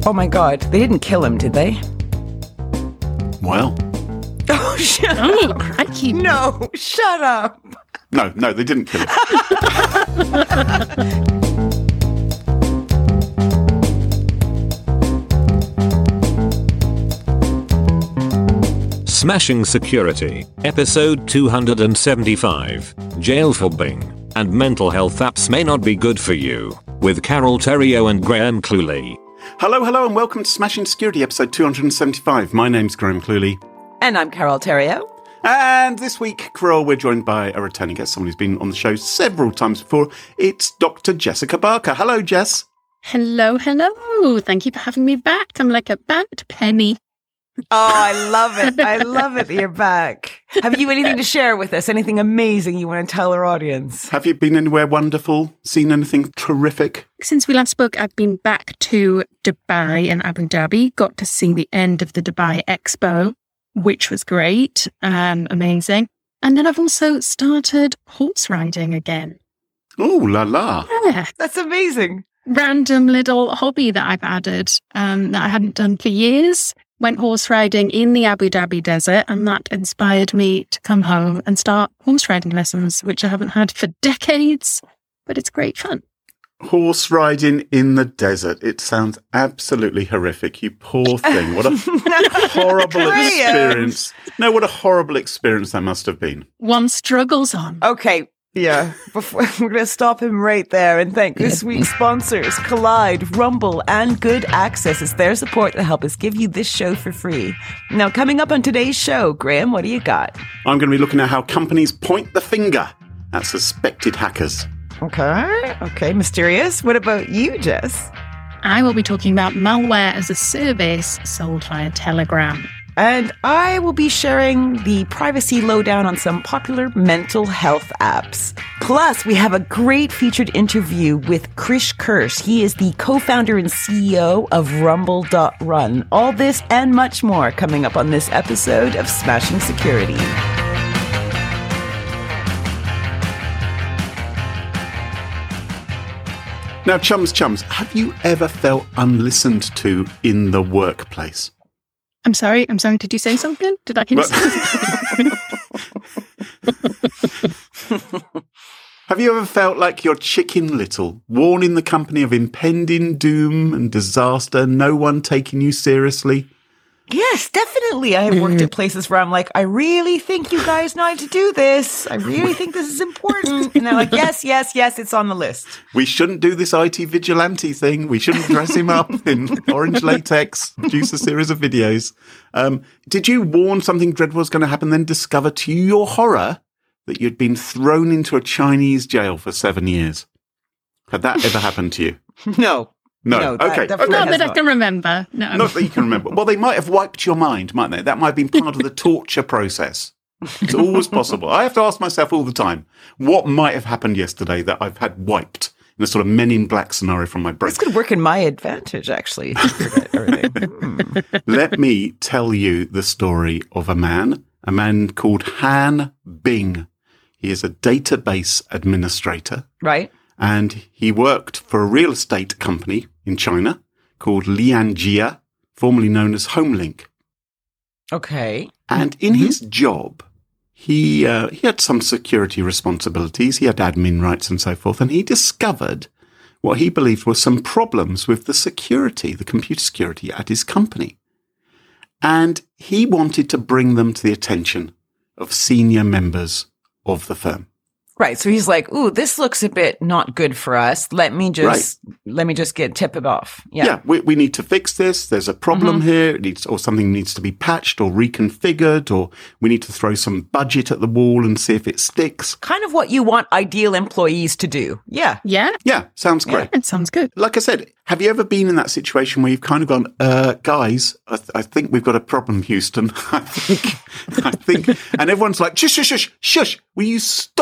Oh my God. They didn't kill him, did they? Well. Oh, shut Oh, up. crikey. No, shut up. No, they didn't kill him. Smashing Security, episode 275, Jail for Bing, and mental health apps may not be good for you, with Carol Theriault and Graham Cluley. Hello, and welcome to Smashing Security, episode 275. My name's Graham Cluley. And I'm Carol Theriault. And this week, Carol, we're joined by a returning guest, someone who's been on the show several times before. It's Dr. Jessica Barker. Hello, Jess. Hello. Thank you for having me back. I'm like a bad penny. Oh, I love it. I love it that you're back. Have you anything to share with us? Anything amazing you want to tell our audience? Have you been anywhere wonderful? Seen anything terrific? Since we last spoke, I've been back to Dubai and Abu Dhabi. Got to see the end of the Dubai Expo, which was great and amazing. And then I've also started horse riding again. Oh, la la. Yeah. That's amazing. Random little hobby that I've added that I hadn't done for years. Went horse riding in the Abu Dhabi desert, and that inspired me to come home and start horse riding lessons, which I haven't had for decades, but it's great fun. Horse riding in the desert. It sounds absolutely horrific. You poor thing. What a horrible experience. No, what a horrible experience that must have been. One struggles on. Okay. Yeah, we're going to stop him right there and thank this week's sponsors, Collide, Rumble, and Good Access. It's their support that help us give you this show for free. Now, coming up on today's show, Graham, what do you got? I'm going to be looking at how companies point the finger at suspected hackers. Okay, mysterious. What about you, Jess? I will be talking about malware as a service sold via Telegram. And I will be sharing the privacy lowdown on some popular mental health apps. Plus, we have a great featured interview with Krish Kirsch. He is the co-founder and CEO of Rumble.Run. All this and much more coming up on this episode of Smashing Security. Now, chums, have you ever felt unlistened to in the workplace? I'm sorry, did you say something? Did I hear something? Have you ever felt like you're Chicken Little, worn in the company of impending doom and disaster, no one taking you seriously? Yes, definitely. I have worked at places where I'm like, I really think you guys know how to do this. I really think this is important. And they're like, yes, it's on the list. We shouldn't do this IT vigilante thing. We shouldn't dress him up in orange latex, produce a series of videos. Did you warn something dreadful was going to happen, then discover to your horror that you'd been thrown into a Chinese jail for 7 years? Had that ever happened to you? No. No. Okay. Not that I can remember. No. Not that you can remember. Well, they might have wiped your mind, mightn't they? That might have been part of the torture process. It's always possible. I have to ask myself all the time, what might have happened yesterday that I've had wiped in a sort of Men in Black scenario from my brain? This could work in my advantage, actually. Let me tell you the story of a man called Han Bing. He is a database administrator. Right. And he worked for a real estate company in China called Lianjia, formerly known as HomeLink. Okay. And in his job, he had some security responsibilities. He had admin rights and so forth. And he discovered what he believed were some problems with the security, the computer security at his company. And he wanted to bring them to the attention of senior members of the firm. Right. So he's like, ooh, this looks a bit not good for us. Let me just tip it off. Yeah. We need to fix this. There's a problem here. Or something needs to be patched or reconfigured, or we need to throw some budget at the wall and see if it sticks. Kind of what you want ideal employees to do. Yeah. Yeah. Yeah. Sounds great. It sounds good. Like I said, have you ever been in that situation where you've kind of gone, guys, I think we've got a problem, Houston. I think, and everyone's like, shush, will you stop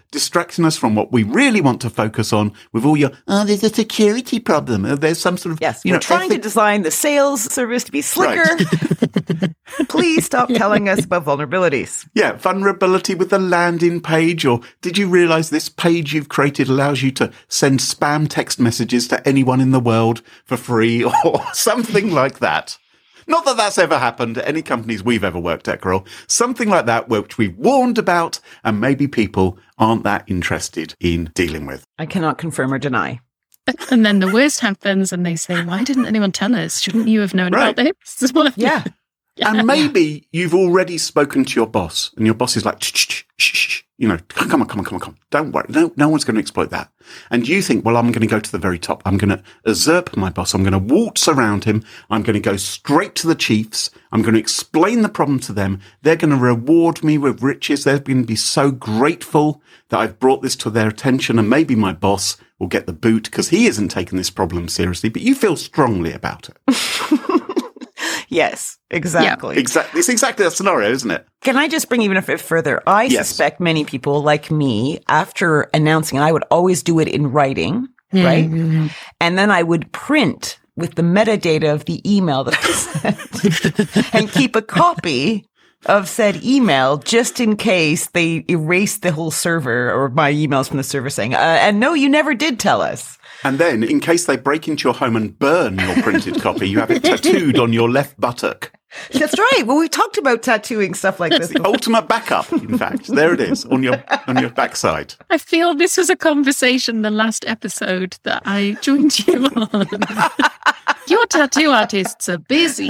distracting us from what we really want to focus on with all your, there's a security problem. There's some sort of, Yes, we're trying to design the sales service to be slicker. Right. Please stop telling us about vulnerabilities. Yeah, vulnerability with the landing page, or did you realize this page you've created allows you to send spam text messages to anyone in the world for free or something like that? Not that that's ever happened at any companies we've ever worked at, Carol. Something like that, which we've warned about, and maybe people aren't that interested in dealing with. I cannot confirm or deny. And then the worst happens, and they say, "Why didn't anyone tell us? Shouldn't you have known about this?" Yeah. And maybe you've already spoken to your boss, and your boss is like, shh, come on. Don't worry. No one's going to exploit that. And you think, well, I'm going to go to the very top. I'm going to usurp my boss. I'm going to waltz around him. I'm going to go straight to the chiefs. I'm going to explain the problem to them. They're going to reward me with riches. They're going to be so grateful that I've brought this to their attention. And maybe my boss will get the boot because he isn't taking this problem seriously, but you feel strongly about it. Yes, exactly. Yeah. It's exactly that scenario, isn't it? Can I just bring even a bit further? I suspect many people like me, after announcing it, I would always do it in writing, right? And then I would print with the metadata of the email that I sent and keep a copy of said email just in case they erase the whole server or my emails from the server saying, and no, you never did tell us. And then, in case they break into your home and burn your printed copy, you have it tattooed on your left buttock. That's right. Well, we talked about tattooing stuff like this. The ultimate backup, in fact. There it is, on your backside. I feel this was a conversation the last episode that I joined you on. Your tattoo artists are busy.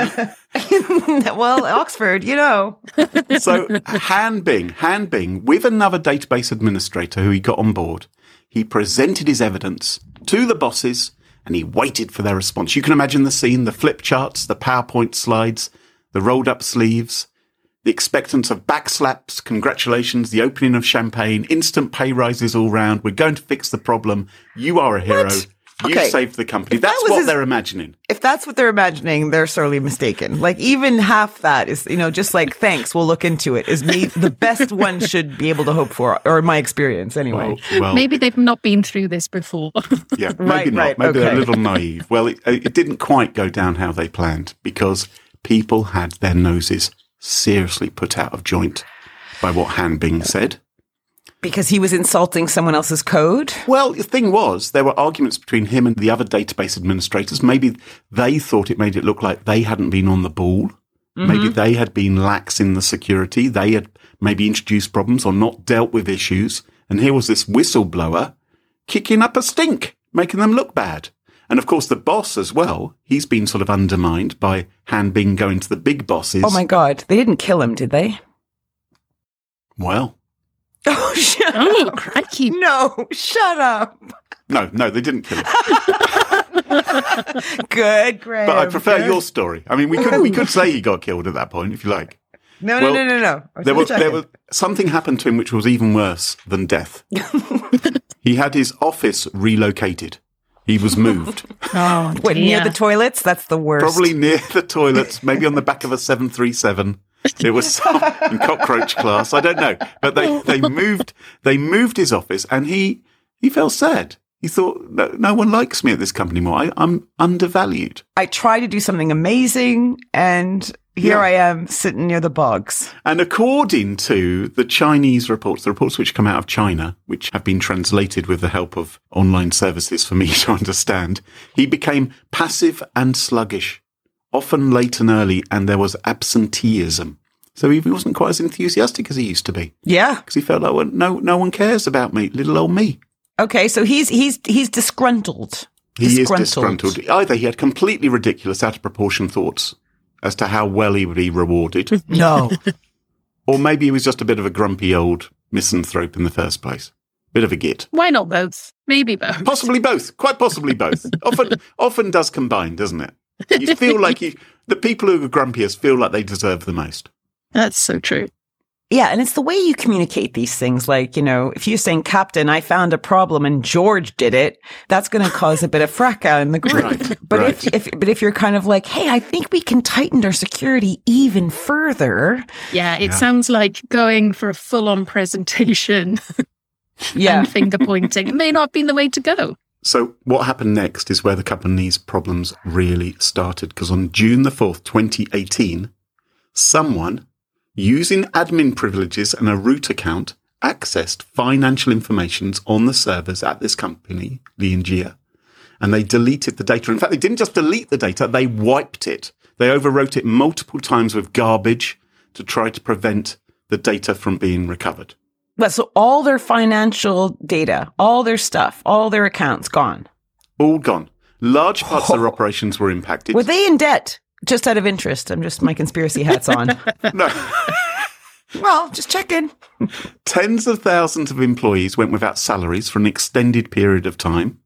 Well, Oxford, So, Han Bing, with another database administrator who he got on board, he presented his evidence to the bosses and he waited for their response. You can imagine the scene, the flip charts, the PowerPoint slides, the rolled up sleeves, the expectance of backslaps, congratulations, the opening of champagne, instant pay rises all round. We're going to fix the problem. You are a hero. What? You saved the company. That's what they're imagining. If that's what they're imagining, they're sorely mistaken. Like, even half that is, just like, thanks, we'll look into it, is the best one should be able to hope for, or in my experience anyway. Well, maybe they've not been through this before. Yeah, maybe not. Maybe they're a little naive. Well, it didn't quite go down how they planned because people had their noses seriously put out of joint by what Han Bing said. Because he was insulting someone else's code? Well, the thing was, there were arguments between him and the other database administrators. Maybe they thought it made it look like they hadn't been on the ball. Mm-hmm. Maybe they had been lax in the security. They had maybe introduced problems or not dealt with issues. And here was this whistleblower kicking up a stink, making them look bad. And of course, the boss as well, he's been sort of undermined by Han Bing going to the big bosses. Oh my God. They didn't kill him, did they? Well. Oh, shut up. Crikey. No, shut up. No, they didn't kill him. Good, Graham. But I prefer your story. I mean, we could say he got killed at that point, if you like. No. There was something happened to him which was even worse than death. He had his office relocated. He was moved. Oh, what, near the toilets? That's the worst. Probably near the toilets, maybe on the back of a 737. It was in cockroach class. I don't know. But they moved his office and he felt sad. He thought, no one likes me at this company more. I'm undervalued. I try to do something amazing and here I am sitting near the bogs. And according to the Chinese reports, the reports which come out of China, which have been translated with the help of online services for me to understand, he became passive and sluggish, often late and early, and there was absenteeism. So he wasn't quite as enthusiastic as he used to be. Yeah. Because he felt like, well, no one cares about me, little old me. Okay, so he's disgruntled. He is disgruntled. Either he had completely ridiculous, out of proportion thoughts as to how well he would be rewarded. No. Or maybe he was just a bit of a grumpy old misanthrope in the first place. Bit of a git. Why not both? Maybe both. Possibly both. Quite possibly both. Often does combine, doesn't it? You feel like the people who are grumpiest feel like they deserve the most. That's so true. Yeah, and it's the way you communicate these things. Like, if you're saying, Captain, I found a problem and George did it, that's going to cause a bit of fracas in the group. Right, but right. if you're kind of like, hey, I think we can tighten our security even further. Yeah, it sounds like going for a full-on presentation. and finger pointing. It may not have been the way to go. So what happened next is where the company's problems really started, because on June the 4th, 2018, someone using admin privileges and a root account accessed financial information on the servers at this company, Lianjia, and they deleted the data. In fact, they didn't just delete the data, they wiped it. They overwrote it multiple times with garbage to try to prevent the data from being recovered. But so all their financial data, all their stuff, all their accounts gone. All gone. Large parts of their operations were impacted. Were they in debt? Just out of interest. I'm just my conspiracy hats on. No. Well, just checking. Tens of thousands of employees went without salaries for an extended period of time.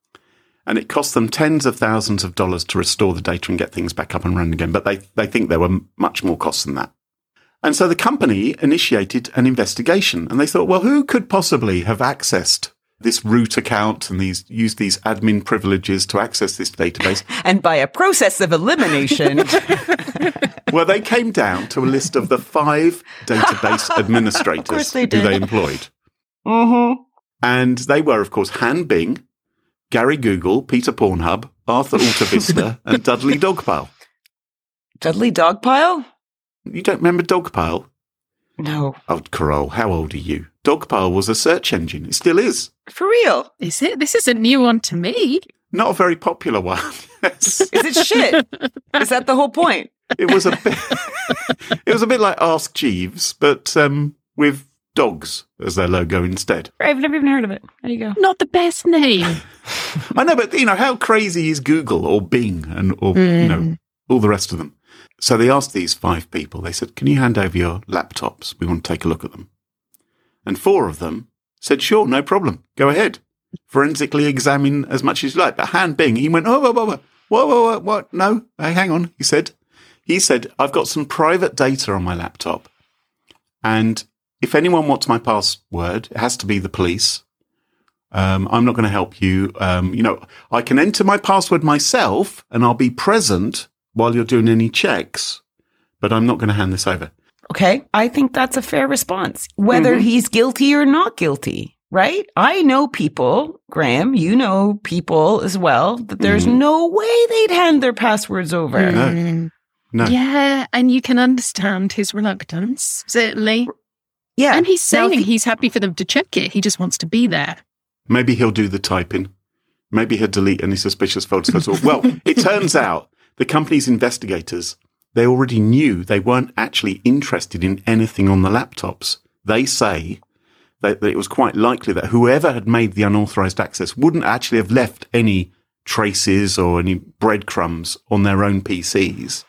And it cost them tens of thousands of dollars to restore the data and get things back up and running again. But they think there were much more costs than that. And so the company initiated an investigation, and they thought, well, who could possibly have accessed this root account and used these admin privileges to access this database? And by a process of elimination. Well, they came down to a list of the 5 database administrators who they employed. Mm-hmm. And they were, of course, Han Bing, Gary Google, Peter Pornhub, Arthur AltaVista, and Dudley Dogpile. Dudley Dogpile? You don't remember Dogpile? No. Oh, Carole, how old are you? Dogpile was a search engine. It still is. For real? Is it? This is a new one to me. Not a very popular one. Yes. Is it shit? Is that the whole point? It was a bit. It was a bit like Ask Jeeves, but with dogs as their logo instead. I've never even heard of it. There you go. Not the best name. I know, but how crazy is Google or Bing or all the rest of them? So they asked these 5 people. They said, "Can you hand over your laptops? We want to take a look at them." And 4 of them said, "Sure, no problem. Go ahead. Forensically examine as much as you like." But Han Bing, he went, "Oh, whoa, what? No, hey, hang on." He said, "I've got some private data on my laptop, and if anyone wants my password, it has to be the police. I'm not going to help you. I can enter my password myself, and I'll be present while you're doing any checks, but I'm not going to hand this over." Okay, I think that's a fair response, whether he's guilty or not guilty, right? I know people, Graham, you know people as well, that there's no way they'd hand their passwords over. No. Yeah, and you can understand his reluctance, certainly. Yeah. And he's saying he's happy for them to check it. He just wants to be there. Maybe he'll do the typing. Maybe he'll delete any suspicious folders. Well, it turns out the company's investigators, they already knew they weren't actually interested in anything on the laptops. They say that it was quite likely that whoever had made the unauthorized access wouldn't actually have left any traces or any breadcrumbs on their own PCs.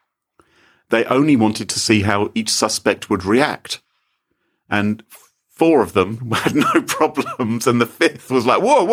They only wanted to see how each suspect would react. And 4 of them had no problems, and the 5th was like, whoa.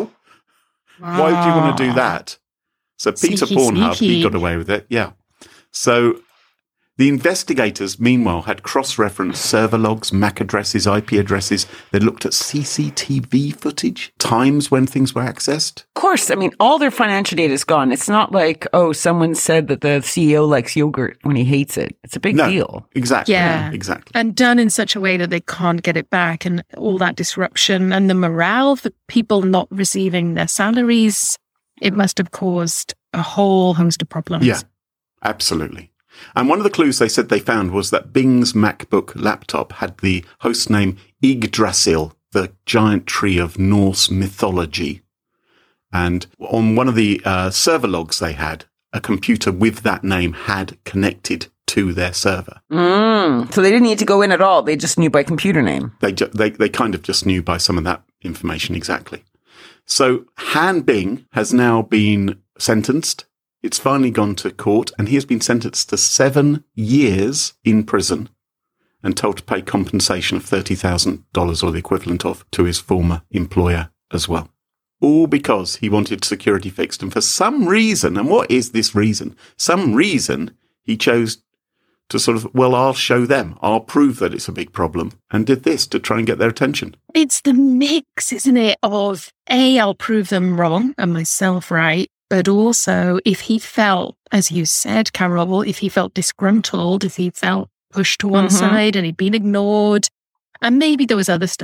Why would you want to do that? So Peter Pornhub, he got away with it. Yeah. So the investigators, meanwhile, had cross-referenced server logs, MAC addresses, IP addresses. They looked at CCTV footage, times when things were accessed. Of course. I mean, all their financial data is gone. It's not like, someone said that the CEO likes yogurt when he hates it. It's a big deal. Exactly. Yeah. Exactly. And done in such a way that they can't get it back, and all that disruption and the morale for people not receiving their salaries, it must have caused a whole host of problems. Yeah, absolutely. And one of the clues they said they found was that Bing's MacBook laptop had the host name Yggdrasil, the giant tree of Norse mythology. And on one of the server logs they had, a computer with that name had connected to their server. So they didn't need to go in at all. They just knew by computer name. They kind of just knew by some of that information exactly. So Han Bing has now been sentenced. It's finally gone to court, and he has been sentenced to 7 years in prison and told to pay compensation of $30,000 or the equivalent of to his former employer as well. All because he wanted security fixed. And for some reason, and what is this reason? Some reason he chose to sort of, I'll show them. I'll prove that it's a big problem, and did this to try and get their attention. It's the mix, isn't it, of I'll prove them wrong and myself right. But also, if he felt, as you said, Carole, if he felt disgruntled, if he felt pushed to one side and he'd been ignored, and maybe there was other stuff,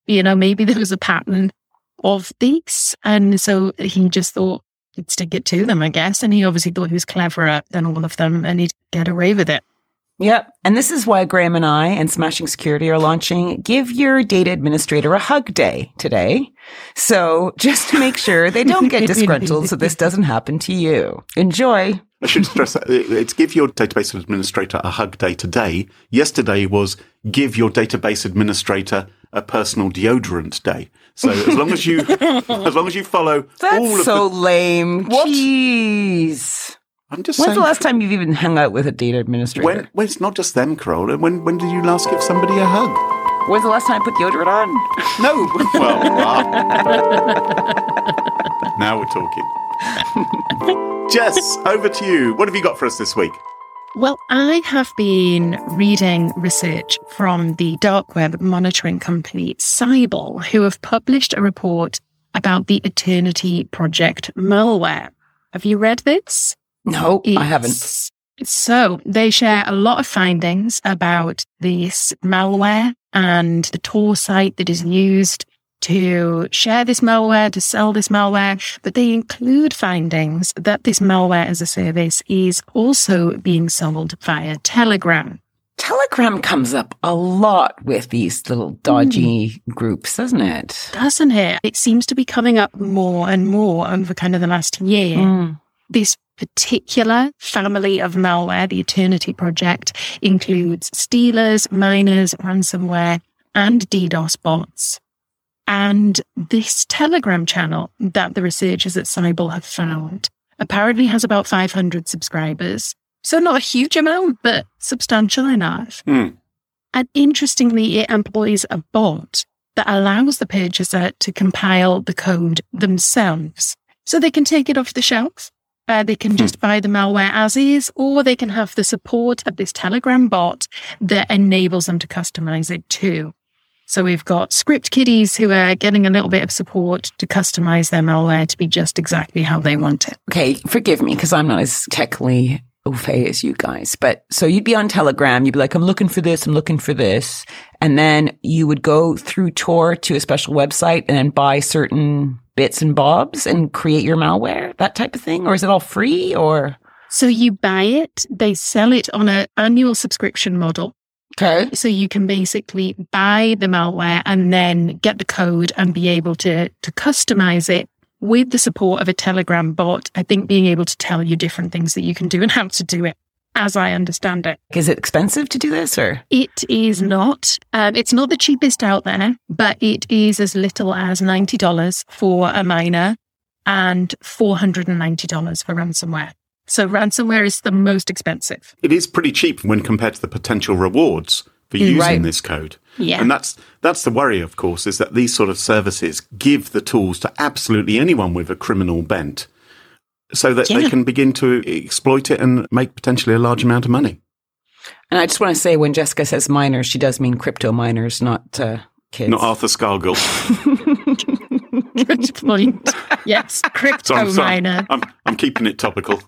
maybe there was a pattern of these. And so he just thought he'd stick it to them, I guess. And he obviously thought he was cleverer than all of them and he'd get away with it. Yep. And this is why Graham and I and Smashing Security are launching Give Your Data Administrator a Hug Day today. So just to make sure they don't get disgruntled so this doesn't happen to you. Enjoy. I should stress that it's Give Your Database Administrator a Hug Day today. Yesterday was Give Your Database Administrator a Personal Deodorant Day. So as long as you follow That's so lame. What? Jeez. I'm just When's saying. the last time you've even hung out with a data administrator? When it's not just them, Carol. When did you last give somebody a hug? When's the last time I put deodorant on? No. Well, now we're talking. Jess, over to you. What have you got for us this week? Well, I have been reading research from the dark web monitoring company Cybele, who have published a report about the Eternity Project malware. Have you read this? No, I haven't. So they share a lot of findings about this malware and the Tor site that is used to share this malware, to sell this malware, but they include findings that this malware as a service is also being sold via Telegram. Telegram comes up a lot with these little dodgy groups, doesn't it? Doesn't it? It seems to be coming up more and more over kind of the last year. This particular family of malware, the Eternity Project, includes stealers, miners, ransomware, and DDoS bots. And this Telegram channel that the researchers at Cybele have found apparently has about 500 subscribers. So not a huge amount, but substantial enough. And interestingly, it employs a bot that allows the purchaser to compile the code themselves. So they can take it off the shelf. They can just buy the malware as is, or they can have the support of this Telegram bot that enables them to customize it too. So we've got script kiddies who are getting a little bit of support to customize their malware to be just exactly how they want it. Okay, forgive me because I'm not as technically au fait as you guys. But so you'd be on Telegram, you'd be like, I'm looking for this. And then you would go through Tor to a special website and then buy certain bits and bobs and create your malware, that type of thing? Or is it all free or? So you buy it, they sell it on an annual subscription model. Okay. So you can basically buy the malware and then get the code and be able to customize it with the support of a Telegram bot. I think being able to tell you different things that you can do and how to do it, as I understand it. Is it expensive to do this or? It is not. It's not the cheapest out there, but it is as little as $90 for a miner and $490 for ransomware. So ransomware is the most expensive. It is pretty cheap when compared to the potential rewards for using this code. Yeah. And that's the worry, of course, is that these sort of services give the tools to absolutely anyone with a criminal bent so that they can begin to exploit it and make potentially a large amount of money. And I just want to say when Jessica says miners, she does mean crypto miners, not kids. Not Arthur Scargill. Good point. Yes, crypto miner. I'm keeping it topical.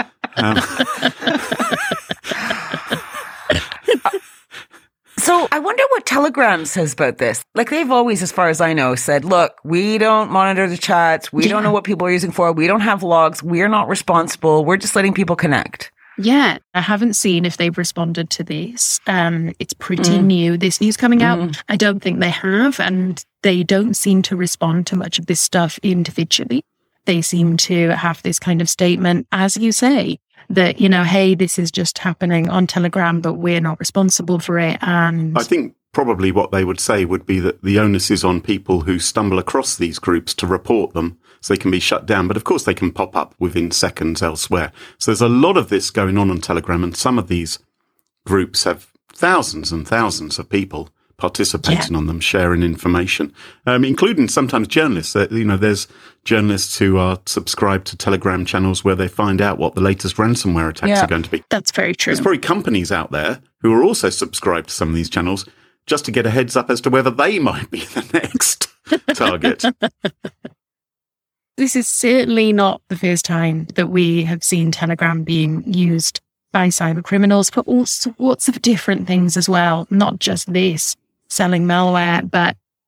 So I wonder what Telegram says about this. Like they've always, as far as I know, said, look, we don't monitor the chats. We don't know what people are using for. We don't have logs. We're not responsible. We're just letting people connect. Yeah, I haven't seen if they've responded to this. It's pretty new. This news coming out. I don't think they have. And they don't seem to respond to much of this stuff individually. They seem to have this kind of statement, as you say, that, hey, this is just happening on Telegram, but we're not responsible for it. And I think probably what they would say would be that the onus is on people who stumble across these groups to report them so they can be shut down. But of course, they can pop up within seconds elsewhere. So there's a lot of this going on Telegram, and some of these groups have thousands and thousands of people participating on them, sharing information, including sometimes journalists. There's journalists who are subscribed to Telegram channels where they find out what the latest ransomware attacks are going to be. That's very true. There's probably companies out there who are also subscribed to some of these channels just to get a heads up as to whether they might be the next target. This is certainly not the first time that we have seen Telegram being used by cyber criminals for all sorts of different things as well, not just this. Selling malware, but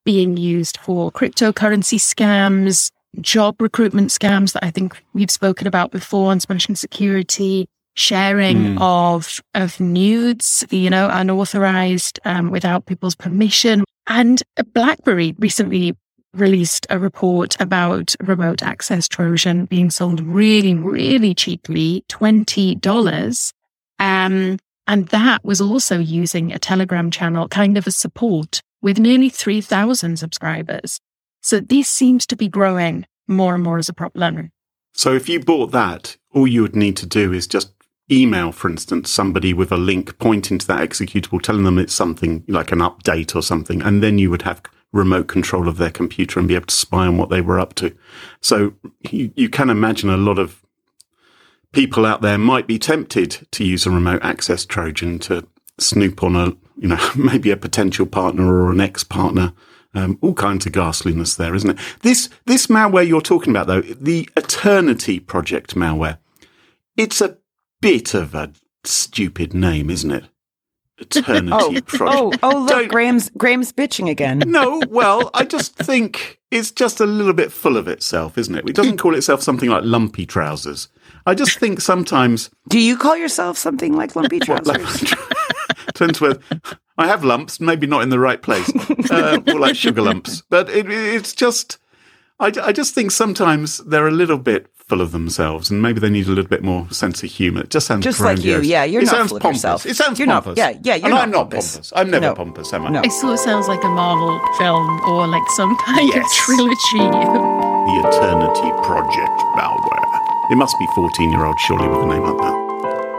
being used for cryptocurrency scams, job recruitment scams that I think we've spoken about before on Social Security, sharing of nudes, unauthorized, without people's permission. And BlackBerry recently released a report about remote access Trojan being sold really, really cheaply, $20. And that was also using a Telegram channel, kind of a support, with nearly 3,000 subscribers. So this seems to be growing more and more as a problem. So if you bought that, all you would need to do is just email, for instance, somebody with a link pointing to that executable, telling them it's something like an update or something, and then you would have remote control of their computer and be able to spy on what they were up to. So you can imagine a lot of people out there might be tempted to use a remote access Trojan to snoop on maybe a potential partner or an ex-partner. All kinds of ghastliness there, isn't it? This malware you're talking about, though, the Eternity Project malware, it's a bit of a stupid name, isn't it? Eternity Project. Look, Graham's bitching again. No, well, I just think it's just a little bit full of itself, isn't it? It doesn't call itself something like Lumpy Trousers. I just think sometimes... Do you call yourself something like Lumpy Trousers? Turns with, I have lumps, maybe not in the right place, more like sugar lumps. But it's just, I just think sometimes they're a little bit full of themselves, and maybe they need a little bit more sense of humour. It just sounds just grandiose. Like you, yeah. You're it not sounds full of pompous. yourself. It sounds you're pompous. Not, yeah. You're and not I'm not pompous. I'm never pompous, am I? No. It sort of sounds like a Marvel film or like some kind of trilogy. The Eternity Project malware. It must be 14-year-old, surely, with a name like that.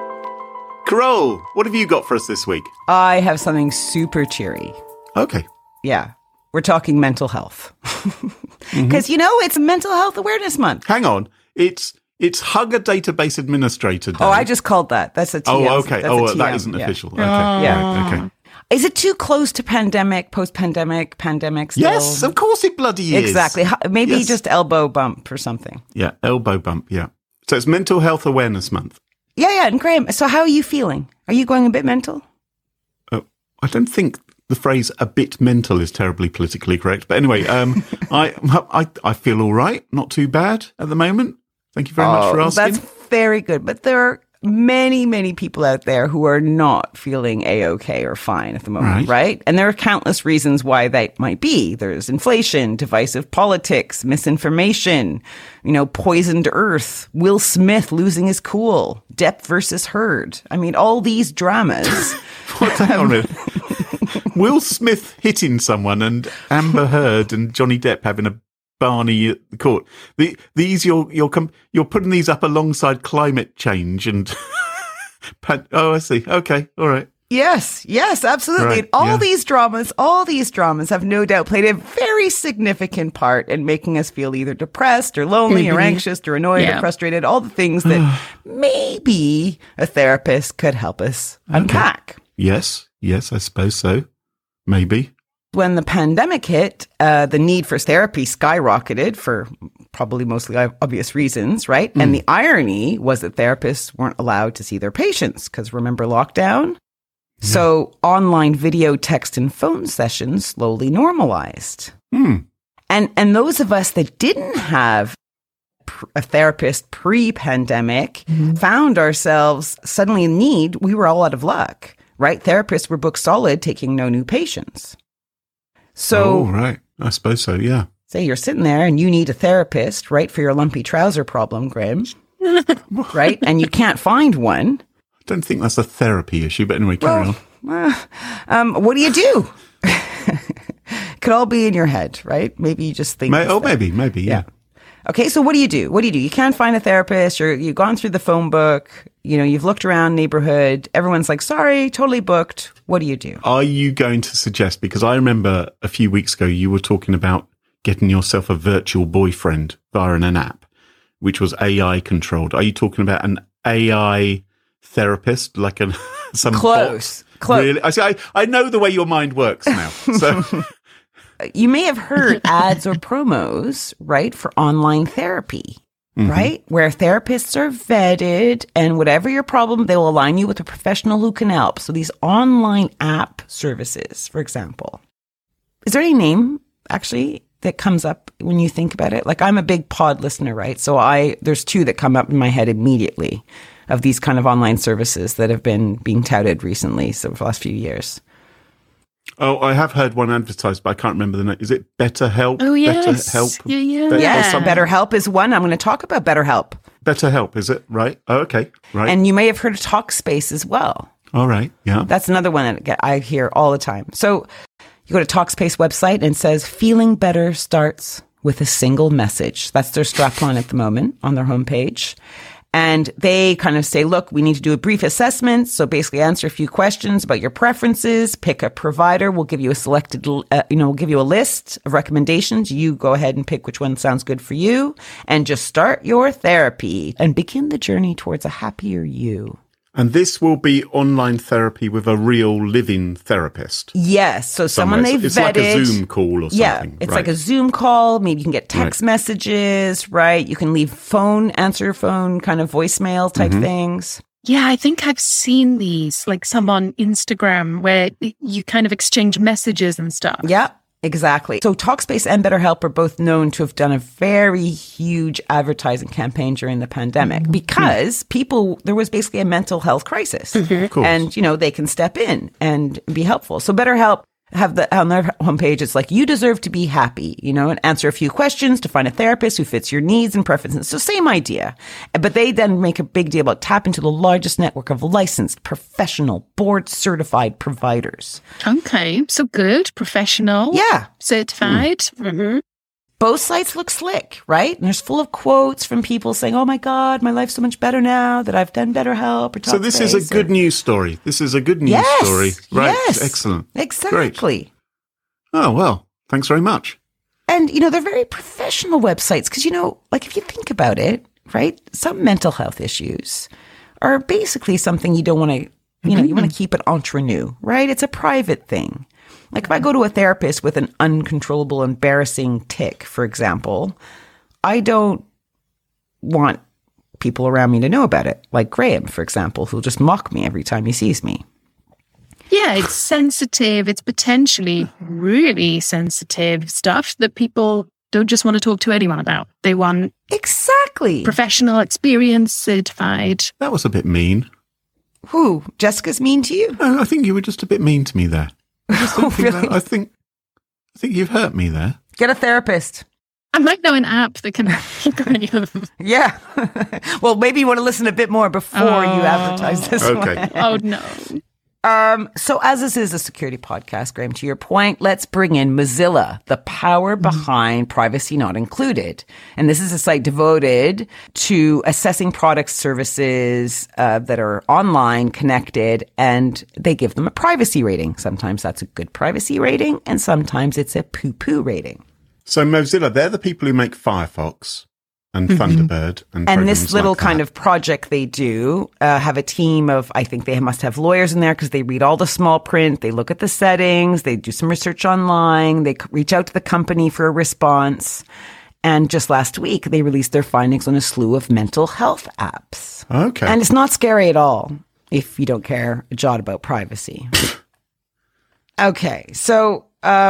Carole, what have you got for us this week? I have something super cheery. Okay. Yeah. We're talking mental health. Because, it's Mental Health Awareness Month. Hang on. It's Hugger Database Administrator Day. Oh, I just called that. That's a TM. Oh, okay. That's that isn't official. Okay. Yeah. Right, okay. Is it too close to pandemic, post-pandemic, pandemic still? Yes, of course it bloody is. Exactly. Maybe just elbow bump or something. Yeah, elbow bump, yeah. So it's Mental Health Awareness Month. Yeah. And Graham, so how are you feeling? Are you going a bit mental? Oh, I don't think the phrase "a bit mental" is terribly politically correct. But anyway, I feel all right. Not too bad at the moment. Thank you very much for asking. That's very good. But there are many, many people out there who are not feeling A-okay or fine at the moment, right? And there are countless reasons why that might be. There's inflation, divisive politics, misinformation, poisoned earth, Will Smith losing his cool, Depp versus Heard. I mean, all these dramas. Hang on a minute. Will Smith hitting someone and Amber Heard and Johnny Depp having a Barney at the court. These you're putting these up alongside climate change and I see. Okay, all right. Yes, absolutely. Right, and all these dramas have no doubt played a very significant part in making us feel either depressed or lonely or anxious or annoyed or frustrated, all the things that maybe a therapist could help us unpack. Yes, I suppose so. Maybe. When the pandemic hit, the need for therapy skyrocketed for probably mostly obvious reasons, right? And the irony was that therapists weren't allowed to see their patients because remember lockdown? Yeah. So online video, text, and phone sessions slowly normalized. And those of us that didn't have a therapist pre-pandemic found ourselves suddenly in need. We were all out of luck, right? Therapists were booked solid, taking no new patients. So, right. I suppose so, yeah. Say you're sitting there and you need a therapist, right, for your lumpy trouser problem, Graham, right? And you can't find one. I don't think that's a therapy issue, but anyway, carry on. What do you do? Could all be in your head, right? Maybe you just think. Maybe, yeah. Okay, so what do you do? You can't find a therapist. You've gone through the phone book. You've looked around neighborhood. Everyone's like, sorry, totally booked. What do you do? Are you going to suggest, because I remember a few weeks ago you were talking about getting yourself a virtual boyfriend via an app, which was AI controlled. Are you talking about an AI therapist, like some close? Close. Really? I know the way your mind works now. So you may have heard ads or promos, right, for online therapy. Right? Where therapists are vetted and whatever your problem, they will align you with a professional who can help. So these online app services, for example. Is there any name actually, that comes up when you think about it. Like, I'm a big pod listener, right? So there's two that come up in my head immediately of these kind of online services that have been being touted recently, so for the last few years. Oh, I have heard one advertised, but I can't remember the name. Is it BetterHelp? Oh, yes. BetterHelp? Yeah. BetterHelp is one. I'm going to talk about BetterHelp. BetterHelp, is it? Right. Oh, okay. Right. And you may have heard of Talkspace as well. All right. Yeah. That's another one that I hear all the time. So you go to Talkspace website and it says, feeling better starts with a single message. That's their strapline at the moment on their homepage. And they kind of say, look, we need to do a brief assessment. So basically answer a few questions about your preferences, pick a provider. We'll give you we'll give you a list of recommendations. You go ahead and pick which one sounds good for you and just start your therapy and begin the journey towards a happier you. And this will be online therapy with a real living therapist. Yes. So someone they've vetted. It's like a Zoom call or something. Yeah. It's like a Zoom call. Maybe you can get text messages, right? You can leave answer your phone kind of voicemail type things. Yeah, I think I've seen these, like some on Instagram where you kind of exchange messages and stuff. Yeah. Exactly. So Talkspace and BetterHelp are both known to have done a very huge advertising campaign during the pandemic because there was basically a mental health crisis. And, they can step in and be helpful. So BetterHelp on their homepage, it's like, you deserve to be happy, and answer a few questions to find a therapist who fits your needs and preferences. So same idea. But they then make a big deal about tap into the largest network of licensed, professional, board-certified providers. Okay, so good, professional, certified. Both sites look slick, right? And there's full of quotes from people saying, oh my God, my life's so much better now that I've done BetterHelp or Talkspace. So this is a good news story. This is a good news story. Right. Yes. Excellent. Exactly. Great. Oh, well, thanks very much. And, they're very professional websites because, if you think about it, right, some mental health issues are basically something you don't want to, you want to keep it entre nous, right? It's a private thing. Like if I go to a therapist with an uncontrollable, embarrassing tic, for example, I don't want people around me to know about it. Like Graham, for example, who'll just mock me every time he sees me. Yeah, it's sensitive. It's potentially really sensitive stuff that people don't just want to talk to anyone about. They want professional experience, certified. That was a bit mean. Who? Jessica's mean to you? No, I think you were just a bit mean to me there. Really? I think you've hurt me there. Get a therapist. I might know an app that can any of them. Yeah. Well, maybe you want to listen a bit more before you advertise this one. Oh, no. So as this is a security podcast, Graham, to your point, let's bring in Mozilla, the power behind Privacy Not Included. And this is a site devoted to assessing product services that are online, connected, and they give them a privacy rating. Sometimes that's a good privacy rating, and sometimes it's a poo-poo rating. So Mozilla, they're the people who make Firefox and Thunderbird. And this little kind of project they do have a team of, I think they must have lawyers in there because they read all the small print. They look at the settings. They do some research online. They reach out to the company for a response. And just last week, they released their findings on a slew of mental health apps. Okay. And it's not scary at all if you don't care a jot about privacy. Okay. So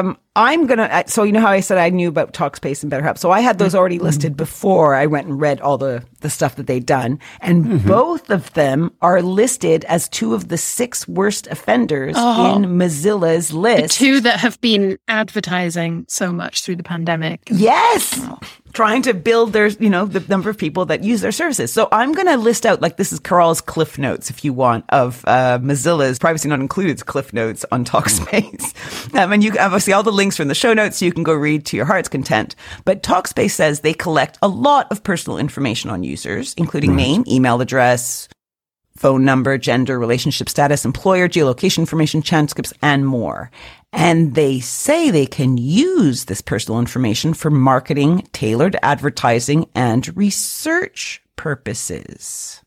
so you know how I said I knew about Talkspace and BetterHelp. So I had those already listed before I went and read all the stuff that they'd done. And both of them are listed as two of the 6 worst offenders in Mozilla's list. The 2 that have been advertising so much through the pandemic. Yes. Trying to build their, the number of people that use their services. So I'm going to list out, this is Carol's Cliff Notes, if you want, of Mozilla's Privacy Not Included's Cliff Notes on Talkspace. And you obviously all the links from the show notes, so you can go read to your heart's content. But Talkspace says they collect a lot of personal information on users, including name, email address, phone number, gender, relationship status, employer, geolocation information, transcripts, and more. And they say they can use this personal information for marketing, tailored advertising, and research purposes.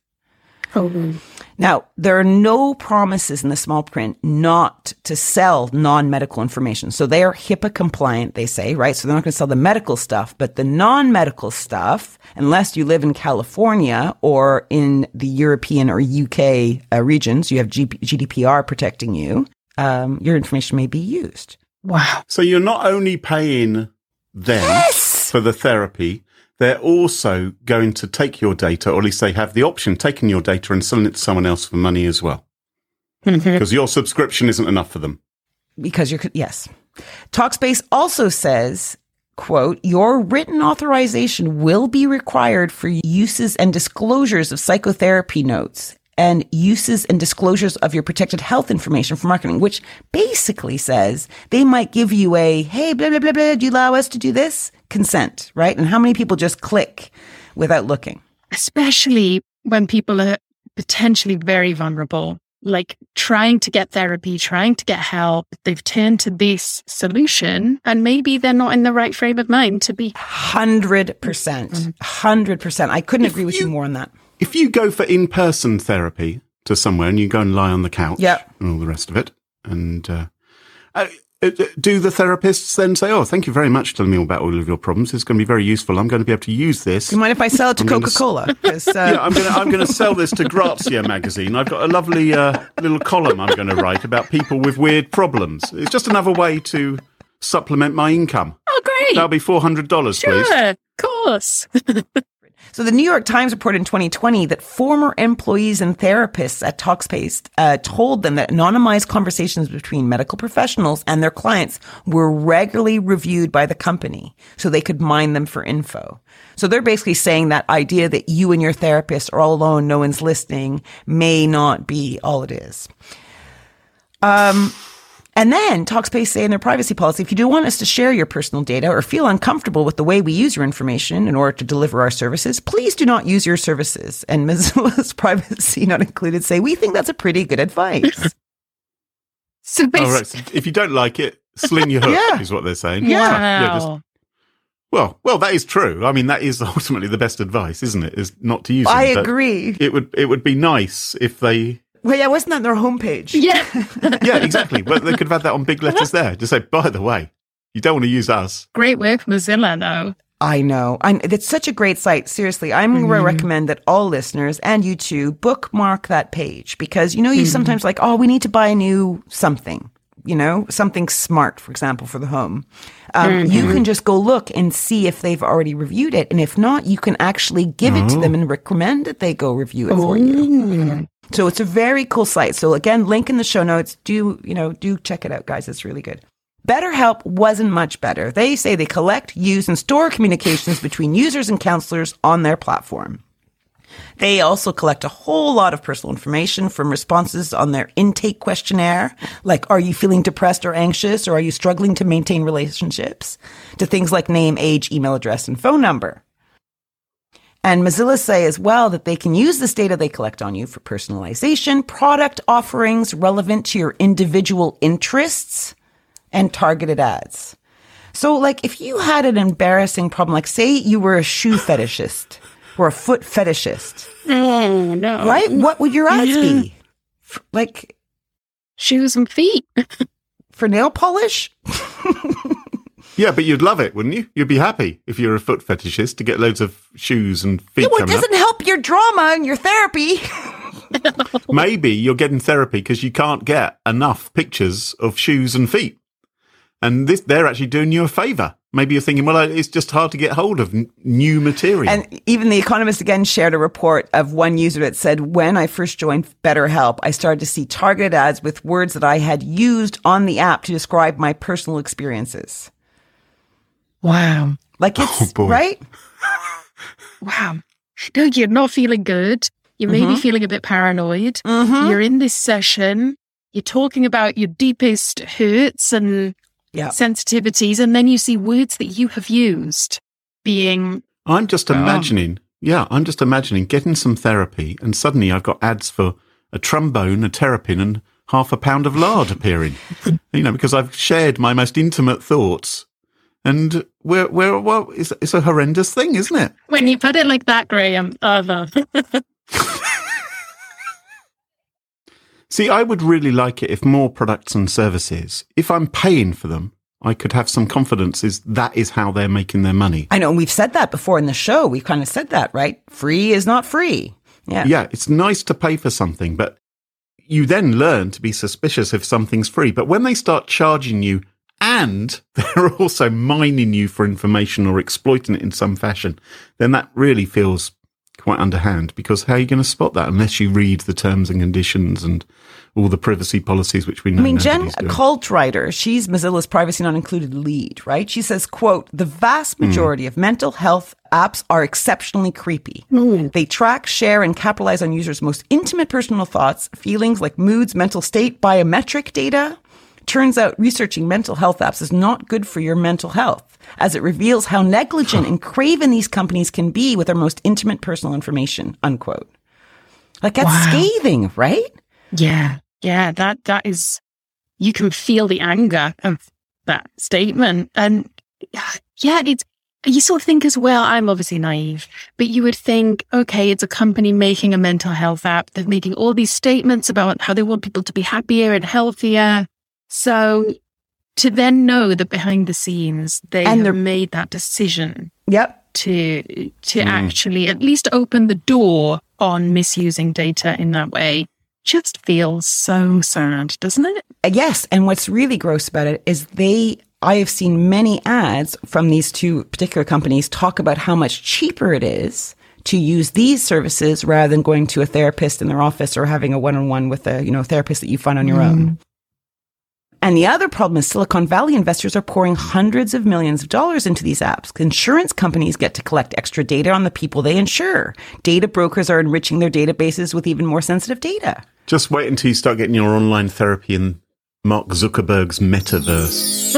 Now, there are no promises in the small print not to sell non-medical information. So they are HIPAA compliant, they say, right? So they're not going to sell the medical stuff, but the non-medical stuff, unless you live in California or in the European or UK regions, you have GDPR protecting you, your information may be used. Wow. So you're not only paying them for the therapy, they're also going to take your data, or at least they have the option of taking your data and selling it to someone else for money as well. Because your subscription isn't enough for them. Because yes. Talkspace also says, quote, your written authorization will be required for uses and disclosures of psychotherapy notes and uses and disclosures of your protected health information for marketing, which basically says they might give you a, hey, blah, blah, blah, blah, do you allow us to do this? Consent, right? And how many people just click without looking? Especially when people are potentially very vulnerable, like trying to get therapy, trying to get help. They've turned to this solution and maybe they're not in the right frame of mind to be. 100%. 100%. I couldn't agree with you more on that. If you go for in-person therapy to somewhere and you go and lie on the couch and all the rest of it, and do the therapists then say, oh, thank you very much for telling me all about all of your problems. It's going to be very useful. I'm going to be able to use this. Do you mind if I sell it to Coca-Cola? I'm going to sell this to Grazia magazine. I've got a lovely little column I'm going to write about people with weird problems. It's just another way to supplement my income. Oh, great. That'll be $400, please. Sure, of course. So the New York Times reported in 2020 that former employees and therapists at Talkspace told them that anonymized conversations between medical professionals and their clients were regularly reviewed by the company so they could mine them for info. So they're basically saying that idea that you and your therapist are all alone, no one's listening, may not be all it is. And then Talkspace say in their privacy policy, if you do want us to share your personal data or feel uncomfortable with the way we use your information in order to deliver our services, please do not use your services. And Mozilla's privacy not included say, we think that's a pretty good advice. So right. So if you don't like it, sling your hook is what they're saying. Wow. Well, that is true. I mean, that is ultimately the best advice, isn't it? Is not to use it. I agree. It would be nice if they... Well, yeah, wasn't that on their homepage? Yeah. Yeah, exactly. Well, they could have had that on big letters there. Just say, by the way, you don't want to use us. Great work, Mozilla, though. I know. It's such a great site. Seriously, I'm going to recommend that all listeners and you too bookmark that page because, you sometimes like, oh, we need to buy a new something, something smart, for example, for the home. You can just go look and see if they've already reviewed it. And if not, you can actually give it to them and recommend that they go review it for you. So it's a very cool site. So again, link in the show notes. Do check it out, guys. It's really good. BetterHelp wasn't much better. They say they collect, use, and store communications between users and counselors on their platform. They also collect a whole lot of personal information from responses on their intake questionnaire, like are you feeling depressed or anxious, or are you struggling to maintain relationships, to things like name, age, email address, and phone number. And Mozilla say as well that they can use this data they collect on you for personalization, product offerings relevant to your individual interests, and targeted ads. So like if you had an embarrassing problem, like say you were a shoe fetishist or a foot fetishist. Oh, no. Right? What would your ads be? Like shoes and feet. For nail polish? Yeah, but you'd love it, wouldn't you? You'd be happy if you're a foot fetishist to get loads of shoes and feet coming up. It doesn't help your drama and your therapy. Maybe you're getting therapy because you can't get enough pictures of shoes and feet. And they're actually doing you a favour. Maybe you're thinking, well, it's just hard to get hold of new material. And even The Economist again shared a report of one user that said, when I first joined BetterHelp, I started to see targeted ads with words that I had used on the app to describe my personal experiences. Wow. Like it's, right? Wow. No, you're not feeling good. You may be feeling a bit paranoid. You're in this session. You're talking about your deepest hurts and sensitivities. And then you see words that you have used being... I'm just imagining getting some therapy and suddenly I've got ads for a trombone, a terrapin and half a pound of lard appearing. Because I've shared my most intimate thoughts. And it's a horrendous thing, isn't it? When you put it like that, Graham. See, I would really like it if more products and services, if I'm paying for them, I could have some confidence that is how they're making their money. I know, and we've said that before in the show. We've kind of said that, right? Free is not free. Yeah. Yeah, it's nice to pay for something, but you then learn to be suspicious if something's free. But when they start charging you and they're also mining you for information or exploiting it in some fashion, then that really feels quite underhand, because how are you going to spot that unless you read the terms and conditions and all the privacy policies, which we know. I mean, Jen Coltrider, she's Mozilla's privacy not included lead, right? She says, quote, the vast majority of mental health apps are exceptionally creepy. They track, share, and capitalize on users' most intimate personal thoughts, feelings like moods, mental state, biometric data. Turns out researching mental health apps is not good for your mental health, as it reveals how negligent and craven these companies can be with their most intimate personal information, unquote. Like, that's scathing, right? Yeah. Yeah. That is, you can feel the anger of that statement. And yeah, you sort of think as well, I'm obviously naive, but you would think, okay, it's a company making a mental health app. They're making all these statements about how they want people to be happier and healthier. So to then know that behind the scenes, they have made that decision to actually at least open the door on misusing data in that way just feels so sad, doesn't it? Yes. And what's really gross about it is I have seen many ads from these two particular companies talk about how much cheaper it is to use these services rather than going to a therapist in their office or having a one-on-one with a therapist that you find on your own. And the other problem is Silicon Valley investors are pouring hundreds of millions of dollars into these apps. Insurance companies get to collect extra data on the people they insure. Data brokers are enriching their databases with even more sensitive data. Just wait until you start getting your online therapy in Mark Zuckerberg's metaverse.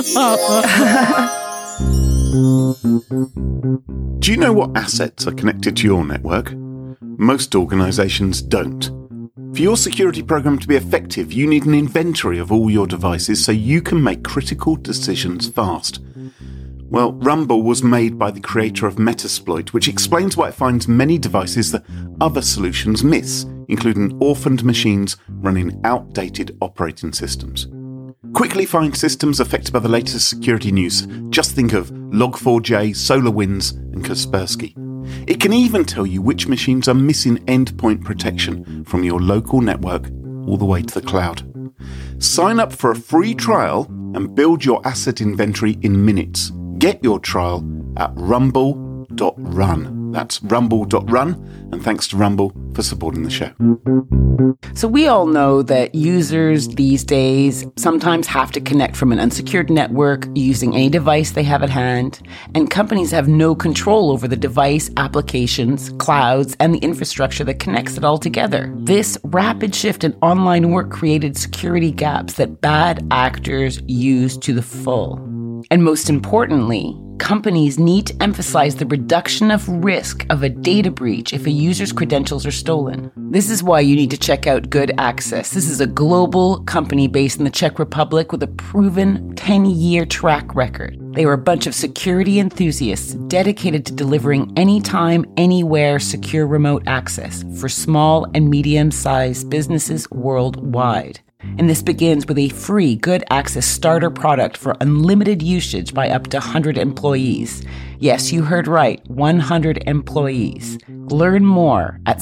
Do you know what assets are connected to your network? Most organizations don't. For your security program to be effective, you need an inventory of all your devices so you can make critical decisions fast. Well, Rumble was made by the creator of Metasploit, which explains why it finds many devices that other solutions miss, including orphaned machines running outdated operating systems. Quickly find systems affected by the latest security news. Just think of Log4j, SolarWinds, and Kaspersky. It can even tell you which machines are missing endpoint protection from your local network all the way to the cloud. Sign up for a free trial and build your asset inventory in minutes. Get your trial at rumble.run. That's rumble.run, and thanks to Rumble for supporting the show. So we all know that users these days sometimes have to connect from an unsecured network using any device they have at hand, and companies have no control over the device, applications, clouds, and the infrastructure that connects it all together. This rapid shift in online work created security gaps that bad actors use to the full. And most importantly, companies need to emphasize the reduction of risk of a data breach if a user's credentials are stolen. This is why you need to check out Good Access. This is a global company based in the Czech Republic with a proven 10-year track record. They are a bunch of security enthusiasts dedicated to delivering anytime, anywhere secure remote access for small and medium-sized businesses worldwide. And this begins with a free Good Access starter product for unlimited usage by up to 100 employees. Yes, you heard right, 100 employees. Learn more at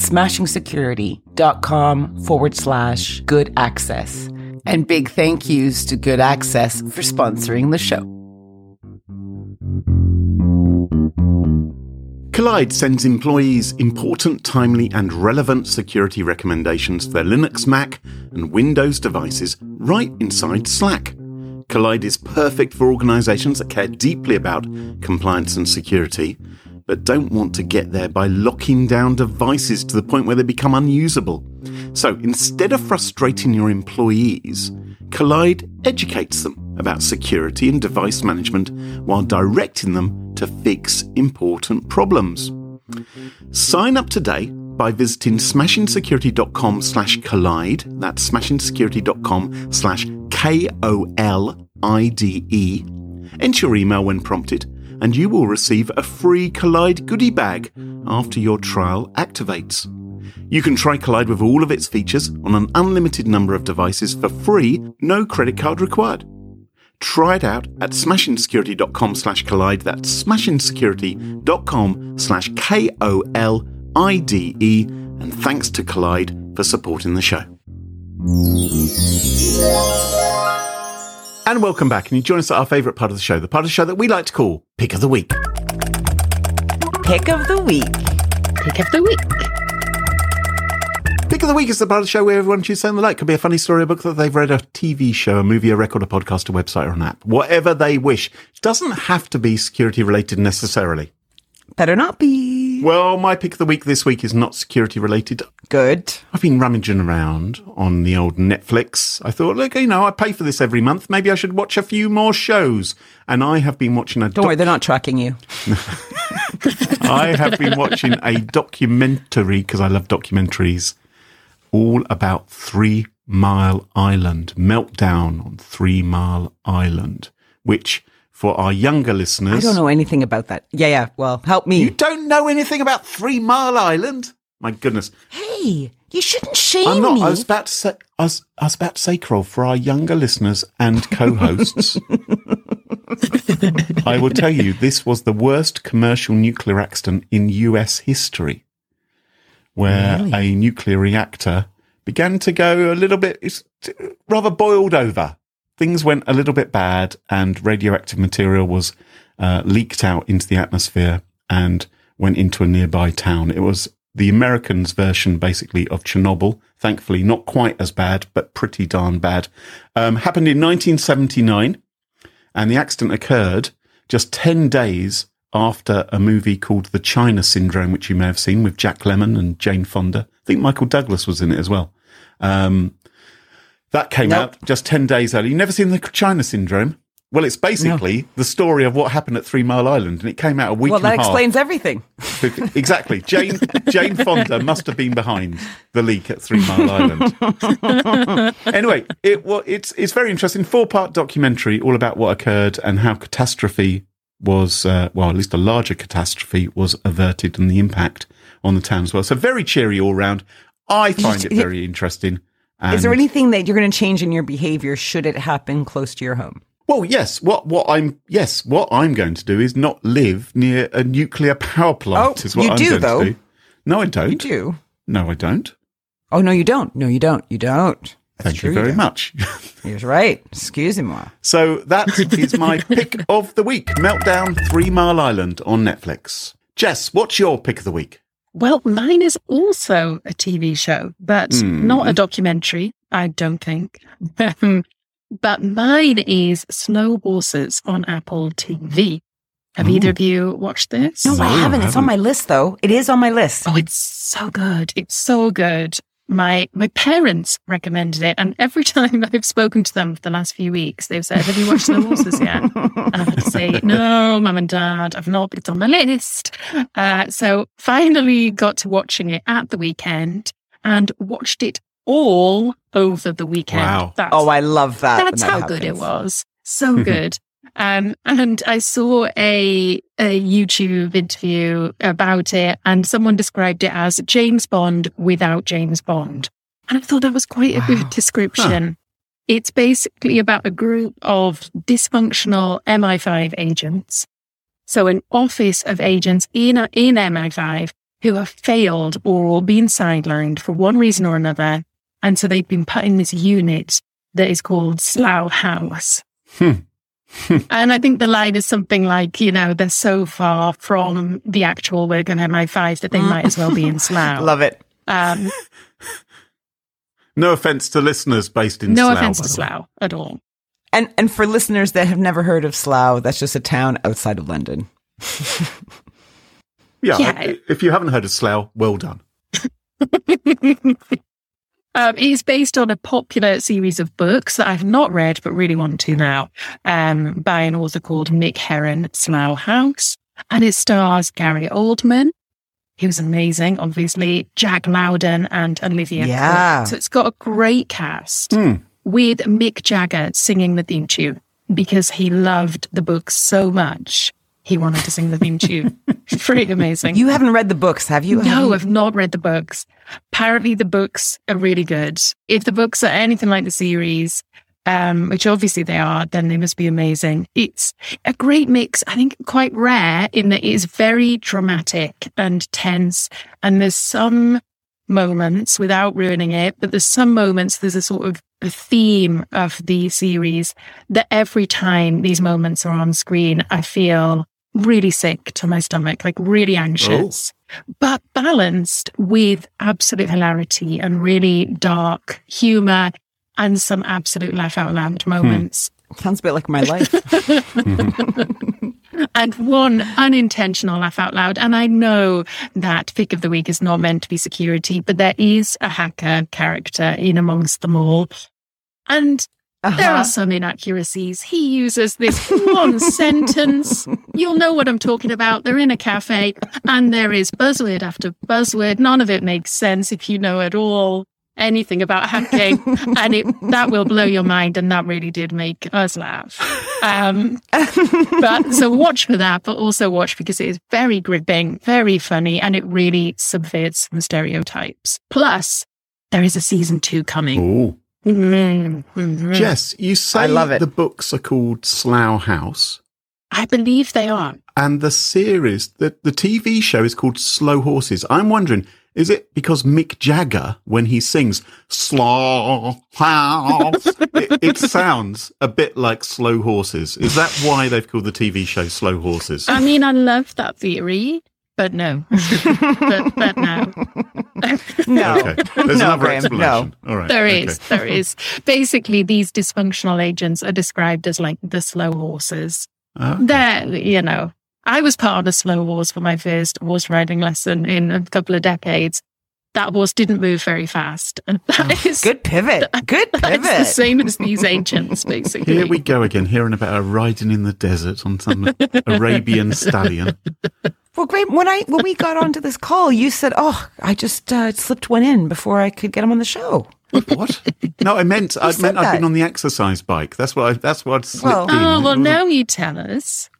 smashingsecurity.com/Good Access. And big thank yous to Good Access for sponsoring the show. Kolide sends employees important, timely, and relevant security recommendations for their Linux, Mac, and Windows devices right inside Slack. Kolide is perfect for organizations that care deeply about compliance and security, but don't want to get there by locking down devices to the point where they become unusable. So instead of frustrating your employees, Kolide educates them about security and device management while directing them to fix important problems. Sign up today by visiting smashingsecurity.com/Kolide. That's smashingsecurity.com/KOLIDE. Enter your email when prompted, and you will receive a free Kolide goodie bag after your trial activates. You can try Kolide with all of its features on an unlimited number of devices for free, no credit card required. Try it out at smashingsecurity.com/Kolide. That's smashingsecurity.com/KOLIDE. And thanks to Kolide for supporting the show. And welcome back. And you join us at our favourite part of the show, the part of the show that we like to call Pick of the Week. Pick of the week. Pick of the week. Pick of the Week is the part of the show where everyone chooses something they like. Could be a funny story, a book that they've read, a TV show, a movie, a record, a podcast, a website, or an app. Whatever they wish. It doesn't have to be security related necessarily. Better not be. Well, my pick of the week this week is not security related. Good. I've been rummaging around on the old Netflix. I thought, look, I pay for this every month. Maybe I should watch a few more shows. And I have been watching Don't worry, they're not tracking you. I have been watching a documentary, because I love documentaries, all about 3 Mile Island. Meltdown on 3 Mile Island, which... for our younger listeners... I don't know anything about that. Yeah. Well, help me. You don't know anything about 3 Mile Island? My goodness. Hey, you shouldn't shame I'm not. me. I was about to say, Carol, for our younger listeners and co-hosts, I will tell you, this was the worst commercial nuclear accident in US history, where a nuclear reactor began to go a little bit, it's rather boiled over. Things went a little bit bad and radioactive material was leaked out into the atmosphere and went into a nearby town. It was the Americans' version, basically, of Chernobyl. Thankfully, not quite as bad, but pretty darn bad. Happened in 1979, and the accident occurred just 10 days after a movie called The China Syndrome, which you may have seen with Jack Lemmon and Jane Fonda. I think Michael Douglas was in it as well. That came out just 10 days early. You never seen The China Syndrome? Well, it's basically the story of what happened at 3 Mile Island, and it came out a week and a half. Well, that explains everything. Exactly. Jane Fonda must have been behind the leak at 3 Mile Island. Anyway, it's very interesting. 4-part documentary all about what occurred and how catastrophe was, at least a larger catastrophe was averted and the impact on the town as well. So very cheery all round. I find it very interesting. Is there anything that you're going to change in your behavior should it happen close to your home? Well, yes. What I'm going to do is not live near a nuclear power plant. Is what I'm going to do. No, I don't. You do. No, I don't. Oh, no, you don't. No, you don't. You don't. Thank you very much. You're right. Excusez-moi. So that is my pick of the week. Meltdown 3 Mile Island on Netflix. Jess, what's your pick of the week? Well, mine is also a TV show, but not a documentary, I don't think. But mine is Slow Horses on Apple TV. Have either of you watched this? No, I haven't. It's on my list, though. It is on my list. Oh, it's so good. It's so good. My parents recommended it, and every time I've spoken to them for the last few weeks, they've said, "Have you watched Slow Horses yet?" And I have to say, "No, Mum and Dad, I've not. But it's on my list." So finally got to watching it at the weekend and watched it all over the weekend. Wow! I love that. That's how good it was. So good. And I saw a YouTube interview about it, and someone described it as James Bond without James Bond. And I thought that was quite a good description. Huh. It's basically about a group of dysfunctional MI5 agents. So an office of agents in MI5 who have failed or been sidelined for one reason or another. And so they've been put in this unit that is called Slough House. And I think the line is something like, they're so far from the actual work on MI5 that they might as well be in Slough. Love it. No offense to listeners based in Slough. No offense to Slough at all. And for listeners that have never heard of Slough, that's just a town outside of London. Yeah. If you haven't heard of Slough, well done. It's based on a popular series of books that I've not read but really want to now, by an author called Mick Herron, Slough House. And it stars Gary Oldman, who's amazing, obviously, Jack Lowden and Olivia Cook. So it's got a great cast with Mick Jagger singing the theme tune because he loved the book so much. He wanted to sing the theme tune. Pretty amazing. You haven't read the books, have you? No, I've not read the books. Apparently the books are really good. If the books are anything like the series, which obviously they are, then they must be amazing. It's a great mix. I think quite rare in that it is very dramatic and tense. And there's some moments without ruining it, but there's some moments, there's a sort of a theme of the series that every time these moments are on screen, I feel really sick to my stomach, like really anxious, but balanced with absolute hilarity and really dark humor and some absolute laugh out loud moments. Sounds a bit like my life. And one unintentional laugh out loud. And I know that Pick of the Week is not meant to be security, but there is a hacker character in amongst them all. And there are some inaccuracies. He uses this one sentence. You'll know what I'm talking about. They're in a cafe and there is buzzword after buzzword. None of it makes sense if you know at all anything about hacking, and that will blow your mind, and that really did make us laugh. But so watch for that, but also watch because it is very gripping, very funny, and it really subverts some stereotypes. Plus, there is a season 2 coming. Jess, you say I love it. The books are called Slough House. I believe they are. And the series, the TV show is called Slow Horses. I'm wondering, is it because Mick Jagger, when he sings Slough House, it sounds a bit like Slow Horses? Is that why they've called the TV show Slow Horses? I mean, I love that theory, but no. but no. No. Okay. There's No, another Graham, explanation. All right. There is. Basically, these dysfunctional agents are described as like the slow horses. Okay. They're, I was part of the slow horse for my first horse riding lesson in a couple of decades. That horse didn't move very fast. And that is Good pivot. Good pivot. It's the same as these agents, basically. Here we go again, hearing about a riding in the desert on some Arabian stallion. Well, Graham, when we got onto this call, you said, I just slipped one in before I could get him on the show. What? No, I meant I'd that. been on the exercise bike. That's what I'd slipped in. Oh, well, now you tell us.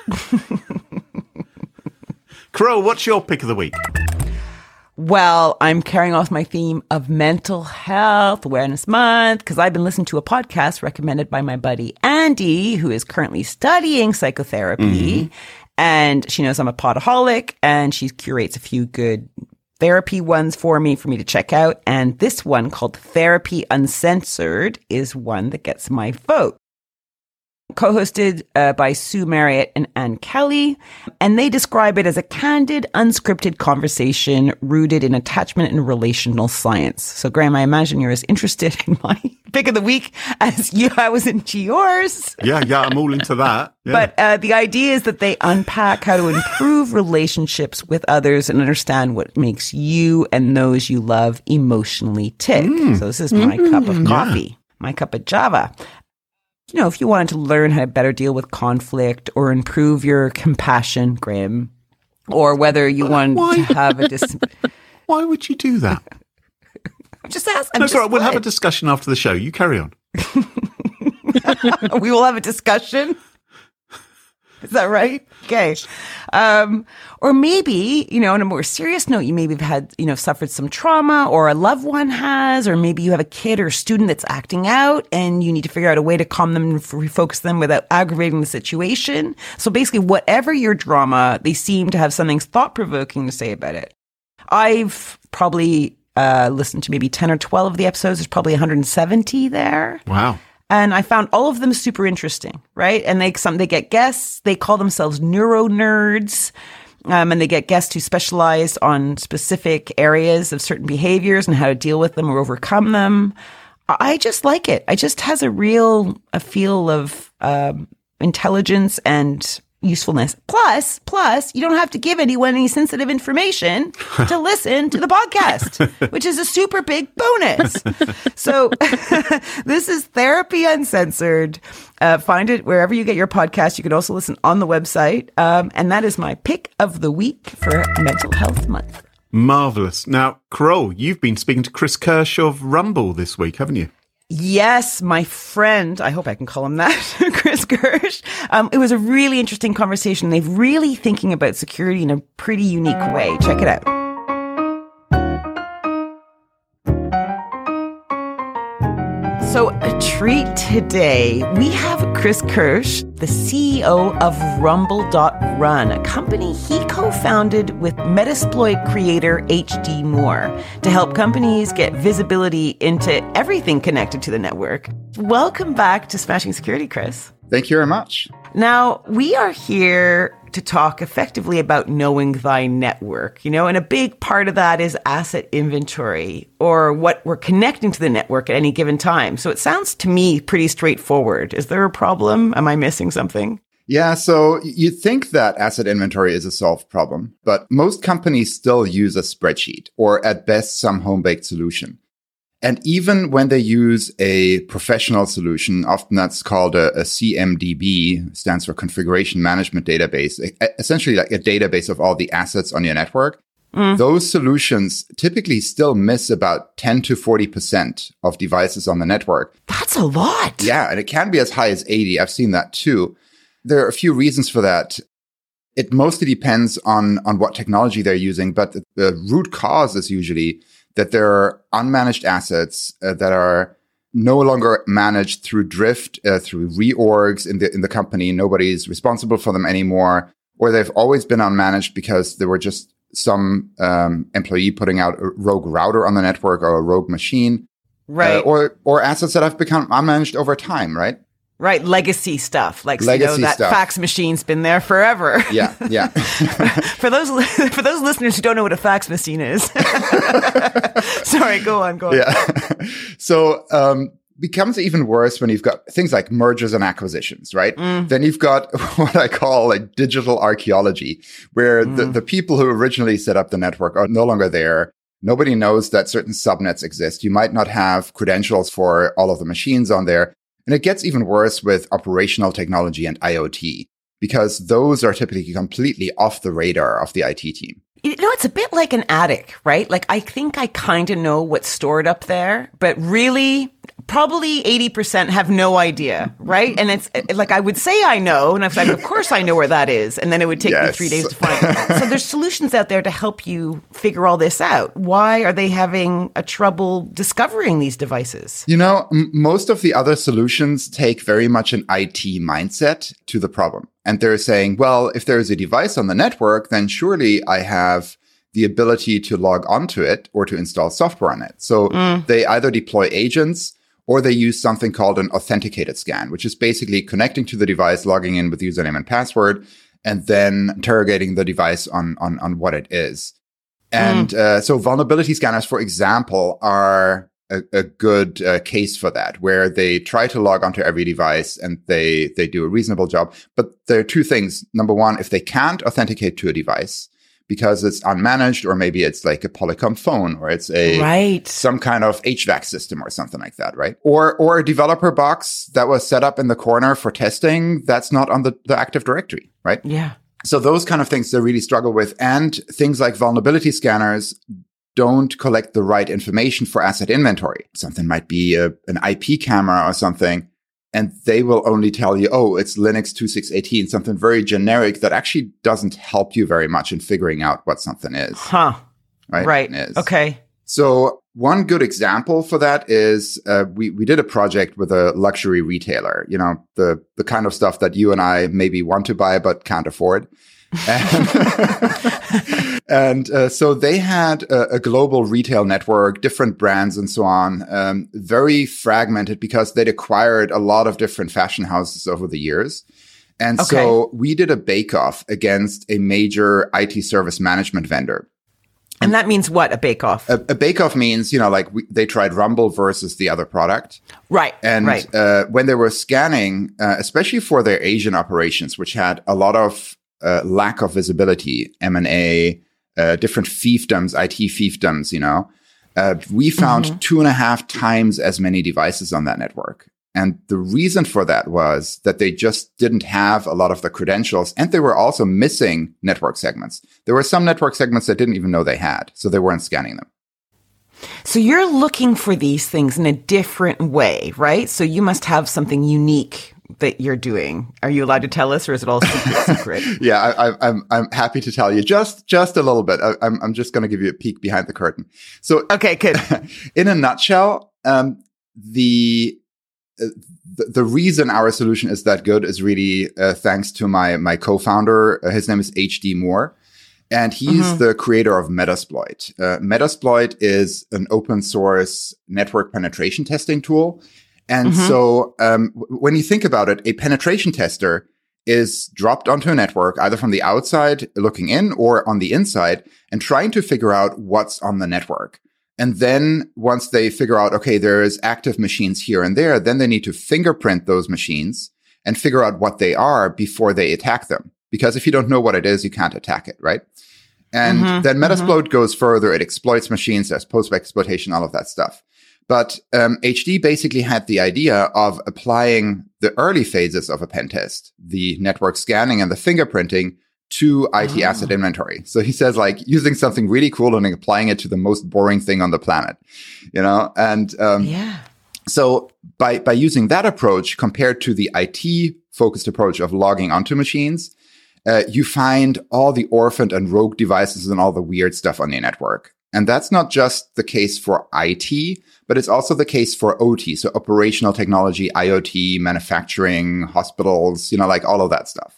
Crow, what's your pick of the week? Well, I'm carrying off my theme of Mental Health Awareness Month because I've been listening to a podcast recommended by my buddy Andy, who is currently studying psychotherapy. And she knows I'm a podaholic, and she curates a few good therapy ones for me to check out. And this one, called Therapy Uncensored, is one that gets my vote. Co-hosted by Sue Marriott and Ann Kelly, and they describe it as a candid, unscripted conversation rooted in attachment and relational science. So, Graham, I imagine you're as interested in my pick of the week as I was into yours. Yeah, I'm all into that. Yeah. But the idea is that they unpack how to improve relationships with others and understand what makes you and those you love emotionally tick. So this is my cup of coffee, my cup of Java. If you wanted to learn how to better deal with conflict or improve your compassion, Graham, or whether you want to have Why would you do that? I'm just asking. No, sorry, we'll have a discussion after the show. You carry on. We will have a discussion. Is that right? Okay. Or maybe, on a more serious note, you maybe have had, suffered some trauma, or a loved one has, or maybe you have a kid or student that's acting out and you need to figure out a way to calm them and refocus them without aggravating the situation. So basically, whatever your drama, they seem to have something thought-provoking to say about it. I've probably listened to maybe 10 or 12 of the episodes. There's probably 170 there. Wow. And I found all of them super interesting, right? And they get guests. They call themselves neuro nerds. And they get guests who specialize on specific areas of certain behaviors and how to deal with them or overcome them. I just like it. It just has a feel of intelligence and usefulness. Plus, you don't have to give anyone any sensitive information to listen to the podcast, which is a super big bonus. So this is Therapy Uncensored. Find it wherever you get your podcast. You can also listen on the website. And that is my pick of the week for Mental Health Month. Marvellous. Now, Kroll, you've been speaking to Chris Kirsch of Rumble this week, haven't you? Yes, my friend, I hope I can call him that, Chris Kirsch. It was a really interesting conversation. They're really thinking about security in a pretty unique way. Check it out. So a treat today. We have Chris Kirsch, the CEO of Rumble.Run, a company he co-founded with Metasploit creator H.D. Moore to help companies get visibility into everything connected to the network. Welcome back to Smashing Security, Chris. Thank you very much. Now, we are here to talk effectively about knowing thy network, and a big part of that is asset inventory, or what we're connecting to the network at any given time. So it sounds to me pretty straightforward. Is there a problem? Am I missing something? Yeah, so you think that asset inventory is a solved problem, but most companies still use a spreadsheet, or at best some home-baked solution. And even when they use a professional solution, often that's called a CMDB, stands for Configuration Management Database, essentially like a database of all the assets on your network. Those solutions typically still miss about 10 to 40% of devices on the network. That's a lot. Yeah, and it can be as high as 80. I've seen that too. There are a few reasons for that. It mostly depends on what technology they're using, but the root cause is usually that there are unmanaged assets that are no longer managed through drift, through reorgs in the company. Nobody's responsible for them anymore, or they've always been unmanaged because there were just some employee putting out a rogue router on the network or a rogue machine, right? Or assets that have become unmanaged over time, right? Right, legacy stuff, like legacy that stuff. Fax machine's been there forever. Yeah. For those listeners who don't know what a fax machine is, sorry, go on. Yeah, so becomes even worse when you've got things like mergers and acquisitions, right? Then you've got what I call like digital archaeology, where the people who originally set up the network are no longer there. Nobody knows that certain subnets exist. You might not have credentials for all of the machines on there. And it gets even worse with operational technology and IoT, because those are typically completely off the radar of the IT team. It's a bit like an attic, right? Like, I think I kind of know what's stored up there, but really, probably 80% have no idea, right? And it's like, I would say I know, and I was like, of course I know where that is. And then it would take me 3 days to find it. So there's solutions out there to help you figure all this out. Why are they having a trouble discovering these devices? Most of the other solutions take very much an IT mindset to the problem. And they're saying, well, if there's a device on the network, then surely I have the ability to log onto it or to install software on it. So they either deploy agents or they use something called an authenticated scan, which is basically connecting to the device, logging in with username and password, and then interrogating the device on what it is. And so vulnerability scanners, for example, are a good case for that, where they try to log onto every device and they do a reasonable job. But there are two things. Number one, if they can't authenticate to a device because it's unmanaged, or maybe it's like a Polycom phone, or it's some kind of HVAC system or something like that, right? Or a developer box that was set up in the corner for testing that's not on the Active Directory, right? Yeah. So those kind of things they really struggle with. And things like vulnerability scanners don't collect the right information for asset inventory. Something might be an IP camera or something, and they will only tell you, oh, it's Linux 2618, something very generic that actually doesn't help you very much in figuring out what something is. Huh. Right. Okay. So one good example for that is we did a project with a luxury retailer, the kind of stuff that you and I maybe want to buy but can't afford. And so they had a global retail network, different brands and so on, very fragmented because they'd acquired a lot of different fashion houses over the years. And so we did a bake-off against a major IT service management vendor. And that means what, a bake-off? A bake-off means, they tried Rumble versus the other product. Right. And when they were scanning, especially for their Asian operations, which had a lot of lack of visibility, M&A, different fiefdoms, IT fiefdoms, we found 2.5 times as many devices on that network. And the reason for that was that they just didn't have a lot of the credentials, and they were also missing network segments. There were some network segments that didn't even know they had, so they weren't scanning them. So you're looking for these things in a different way, right? So you must have something unique that you're doing. Are you allowed to tell us, or is it all secret? Yeah, I'm happy to tell you just a little bit. I'm just going to give you a peek behind the curtain. So okay, good. In a nutshell, the reason our solution is that good is really thanks to my co-founder. His name is H.D. Moore, and he's the creator of Metasploit. Metasploit is an open source network penetration testing tool. And so when you think about it, a penetration tester is dropped onto a network, either from the outside looking in or on the inside, and trying to figure out what's on the network. And then once they figure out, okay, there's active machines here and there, then they need to fingerprint those machines and figure out what they are before they attack them. Because if you don't know what it is, you can't attack it, right? And then Metasploit goes further. It exploits machines, there's post-exploitation, all of that stuff. But HD basically had the idea of applying the early phases of a pen test, the network scanning and the fingerprinting, to IT asset inventory. So he says, like, using something really cool and applying it to the most boring thing on the planet, you know? And so by using that approach compared to the IT focused approach of logging onto machines, you find all the orphaned and rogue devices and all the weird stuff on the network. And that's not just the case for IT, but it's also the case for OT. So operational technology, IoT, manufacturing, hospitals, you know, like all of that stuff.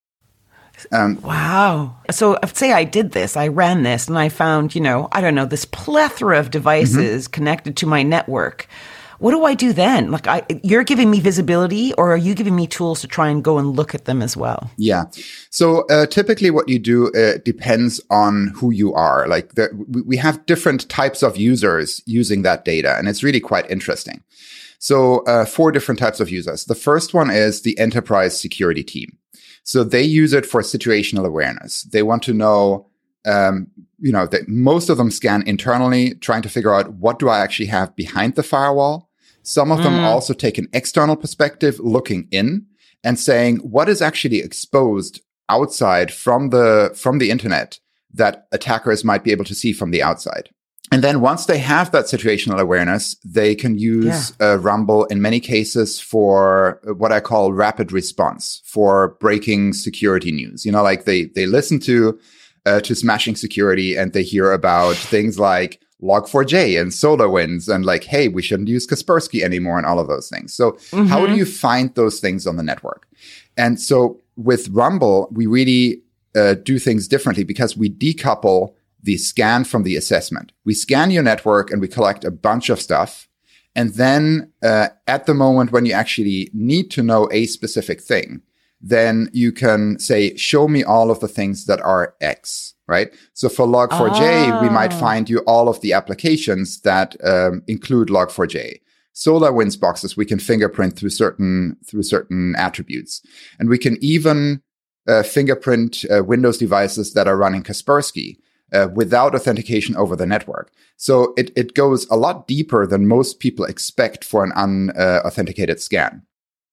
Wow. So say I did this, I ran this, and I found, you know, I don't know, this plethora of devices connected to my network. What do I do then? Like, you're giving me visibility, or are you giving me tools to try and go and look at them as well? Yeah. So typically what you do depends on who you are. Like we have different types of users using that data, and it's really quite interesting. So 4 different types of users. The first one is the enterprise security team. So they use it for situational awareness. They want to know, you know, that most of them scan internally, trying to figure out what do I actually have behind the firewall. Some of them also take an external perspective, looking in and saying what is actually exposed outside from the internet that attackers might be able to see from the outside. And then once they have that situational awareness, they can use Rumble in many cases for what I call rapid response, for breaking security news. You know, like they listen to Smashing Security, and they hear about things like Log4j and SolarWinds and like, hey, we shouldn't use Kaspersky anymore and all of those things. So how do you find those things on the network? And so with Rumble, we really do things differently because we decouple the scan from the assessment. We scan your network and we collect a bunch of stuff. And then at the moment when you actually need to know a specific thing, then you can say, show me all of the things that are X, right? So for Log4j, we might find you all of the applications that include Log4j. SolarWinds boxes, we can fingerprint through certain attributes. And we can even fingerprint Windows devices that are running Kaspersky without authentication over the network. So it goes a lot deeper than most people expect for an unauthenticated scan.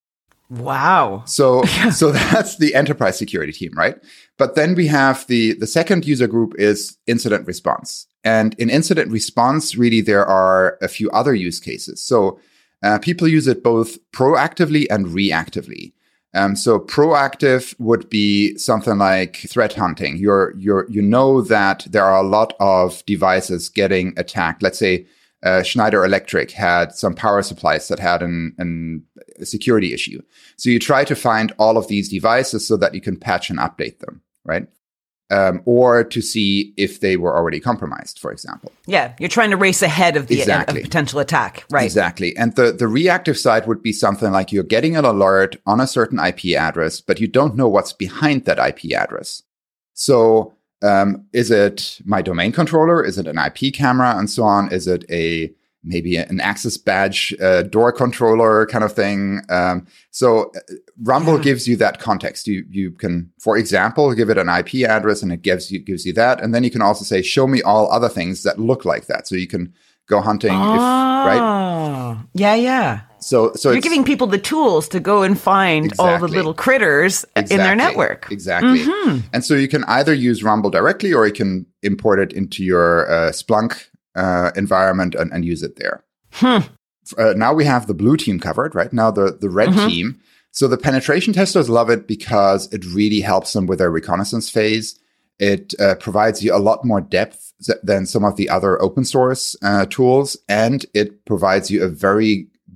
Wow. So that's the enterprise security team, right? But then we have the second user group is incident response. And in incident response, really, there are a few other use cases. So people use it both proactively and reactively. So proactive would be something like threat hunting. You know that there are a lot of devices getting attacked. Let's say Schneider Electric had some power supplies that had a security issue. So you try to find all of these devices so that you can patch and update them, right? Or to see if they were already compromised, for example. Yeah, you're trying to race ahead of the of potential attack, right? Exactly. And the reactive side would be something like you're getting an alert on a certain IP address, but you don't know what's behind that IP address. So is it my domain controller? Is it an IP camera and so on? Is it maybe an access badge door controller kind of thing? So Rumble gives you that context. You can, for example, give it an IP address and it gives you that. And then you can also say, show me all other things that look like that. So you can go hunting, right? Yeah. So you're giving people the tools to go and find all the little critters in their network. Exactly. And so you can either use Rumble directly or you can import it into your Splunk environment and use it there. Now we have the blue team covered, right? Now the red team. So the penetration testers love it because it really helps them with their reconnaissance phase. It provides you a lot more depth than some of the other open source tools, and it provides you a very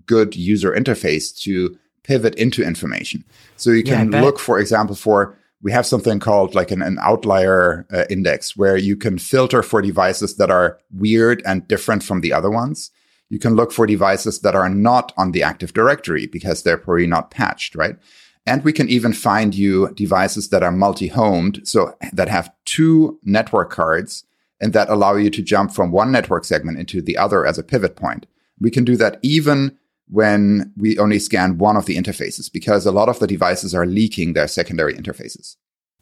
good user interface to pivot into information. So you can look, for example, we have something called like an outlier index, where you can filter for devices that are weird and different from the other ones. You can look for devices that are not on the Active Directory because they're probably not patched, right? And we can even find you devices that are multi-homed, so that have 2 network cards and that allow you to jump from one network segment into the other as a pivot point. We can do that even when we only scan one of the interfaces, because a lot of the devices are leaking their secondary interfaces.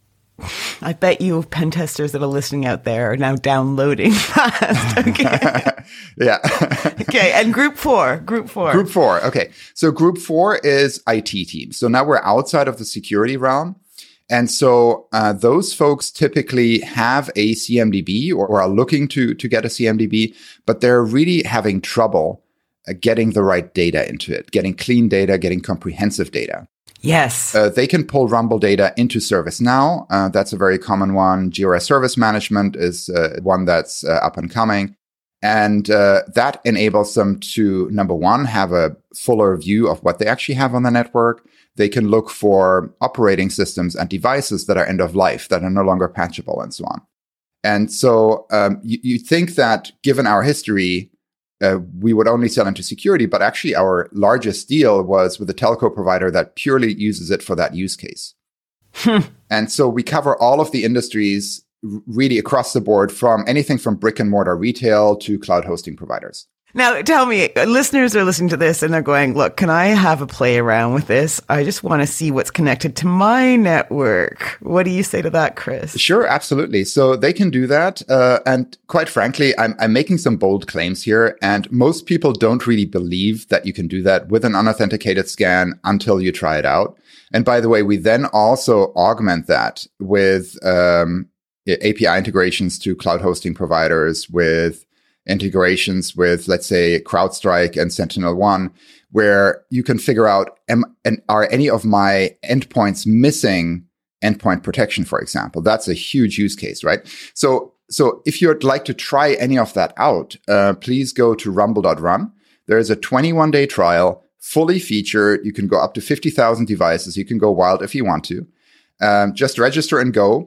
I bet you pen testers that are listening out there are now downloading fast. Okay. Yeah. Okay. And group four. Okay. So group 4 is IT teams. So now we're outside of the security realm. And so those folks typically have a CMDB or are looking to get a CMDB, but they're really having trouble getting the right data into it, getting clean data, getting comprehensive data. Yes. They can pull Rumble data into ServiceNow. That's a very common one. Jira Service Management is one that's up and coming. And that enables them to, number one, have a fuller view of what they actually have on the network. They can look for operating systems and devices that are end of life, that are no longer patchable, and so on. And so you think that given our history, we would only sell into security, but actually our largest deal was with a telco provider that purely uses it for that use case. And so we cover all of the industries really across the board, from anything from brick and mortar retail to cloud hosting providers. Now, tell me, listeners are listening to this and they're going, look, can I have a play around with this? I just want to see what's connected to my network. What do you say to that, Chris? Sure, absolutely. So they can do that. And quite frankly, I'm making some bold claims here. And most people don't really believe that you can do that with an unauthenticated scan until you try it out. And by the way, we then also augment that with API integrations to cloud hosting providers, with integrations with, let's say, CrowdStrike and SentinelOne, where you can figure out, are any of my endpoints missing endpoint protection, for example? That's a huge use case, right? So if you'd like to try any of that out, please go to rumble.run. There is a 21-day trial, fully featured. You can go up to 50,000 devices. You can go wild if you want to. Just register and go.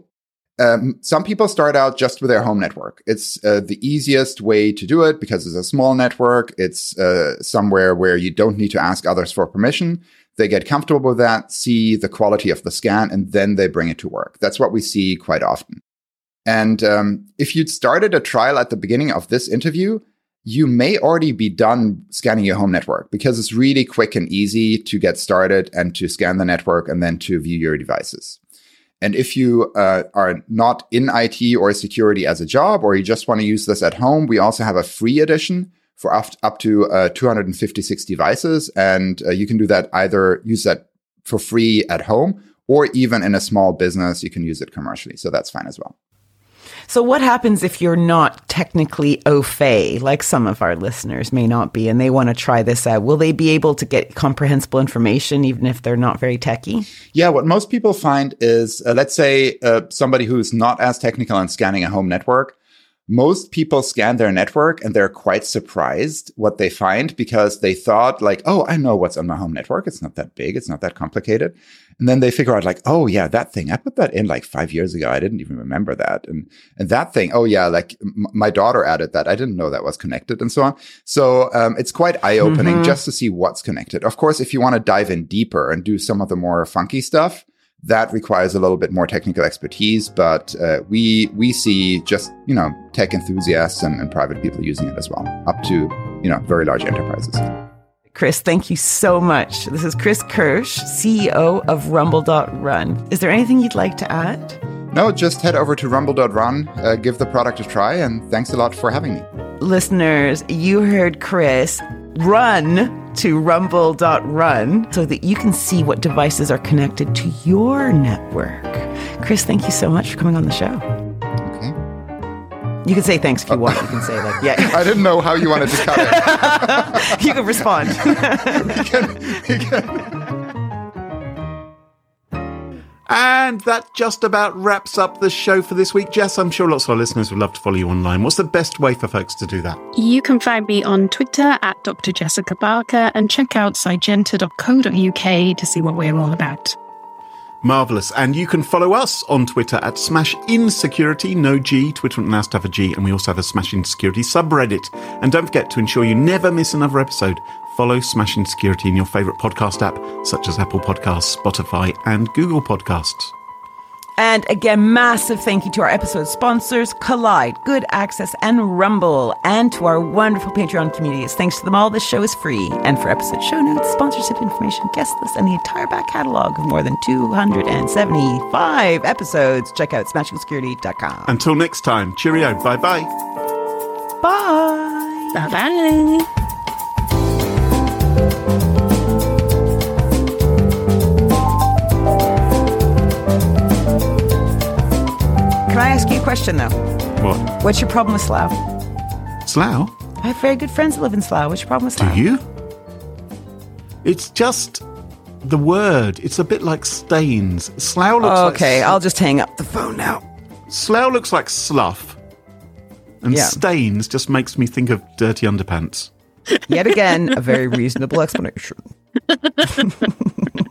Some people start out just with their home network. It's the easiest way to do it because it's a small network. It's somewhere where you don't need to ask others for permission. They get comfortable with that, see the quality of the scan, and then they bring it to work. That's what we see quite often. And if you'd started a trial at the beginning of this interview, you may already be done scanning your home network, because it's really quick and easy to get started and to scan the network and then to view your devices. And if you are not in IT or security as a job, or you just want to use this at home, we also have a free edition for up to 256 devices. And you can do that, either use that for free at home, or even in a small business, you can use it commercially. So that's fine as well. So what happens if you're not technically au fait, like some of our listeners may not be, and they want to try this out? Will they be able to get comprehensible information even if they're not very techie? Yeah, what most people find is, let's say somebody who's not as technical in scanning a home network. Most people scan their network and they're quite surprised what they find, because they thought like, oh, I know what's on my home network. It's not that big. It's not that complicated. And then they figure out like, oh yeah, that thing, I put that in like 5 years ago. I didn't even remember that. And that thing, oh yeah, like my daughter added that. I didn't know that was connected, and so on. So it's quite eye-opening just to see what's connected. Of course, if you want to dive in deeper and do some of the more funky stuff, that requires a little bit more technical expertise, but we see just, tech enthusiasts and private people using it as well, up to, very large enterprises. Chris, thank you so much. This is Chris Kirsch, CEO of Rumble.run. Is there anything you'd like to add? No, just head over to rumble.run, give the product a try, and thanks a lot for having me. Listeners, you heard Chris. Run to rumble.run so that you can see what devices are connected to your network. Chris, thank you so much for coming on the show. Okay. You can say thanks if you want. You can say like, yeah. I didn't know how you wanted to cut it. You can respond. And that just about wraps up the show for this week. Jess, I'm sure lots of our listeners would love to follow you online. What's the best way for folks to do that? You can find me on Twitter at Dr. Jessica Barker and check out Sygenta.co.uk to see what we're all about. Marvellous. And you can follow us on Twitter at SmashInSecurity, no G. Twitter wouldn't allow us to have a G. And we also have a Smash In Security subreddit. And don't forget, to ensure you never miss another episode, follow Smash In Security in your favourite podcast app, such as Apple Podcasts, Spotify, and Google Podcasts. And again, massive thank you to our episode sponsors, Collide, Good Access, and Rumble, and to our wonderful Patreon communities. Thanks to them all, this show is free. And for episode show notes, sponsorship information, guest list, and the entire back catalog of more than 275 episodes, check out SmashingSecurity.com. Until next time, cheerio. Bye-bye. Bye. Bye-bye. Can I ask you a question, though? What? What's your problem with Slough? Slough? I have very good friends that live in Slough. What's your problem with Slough? Do you? It's just the word. It's a bit like stains. Slough looks like... Okay, I'll just hang up the phone now. Slough looks like slough. And stains just makes me think of dirty underpants. Yet again, a very reasonable explanation.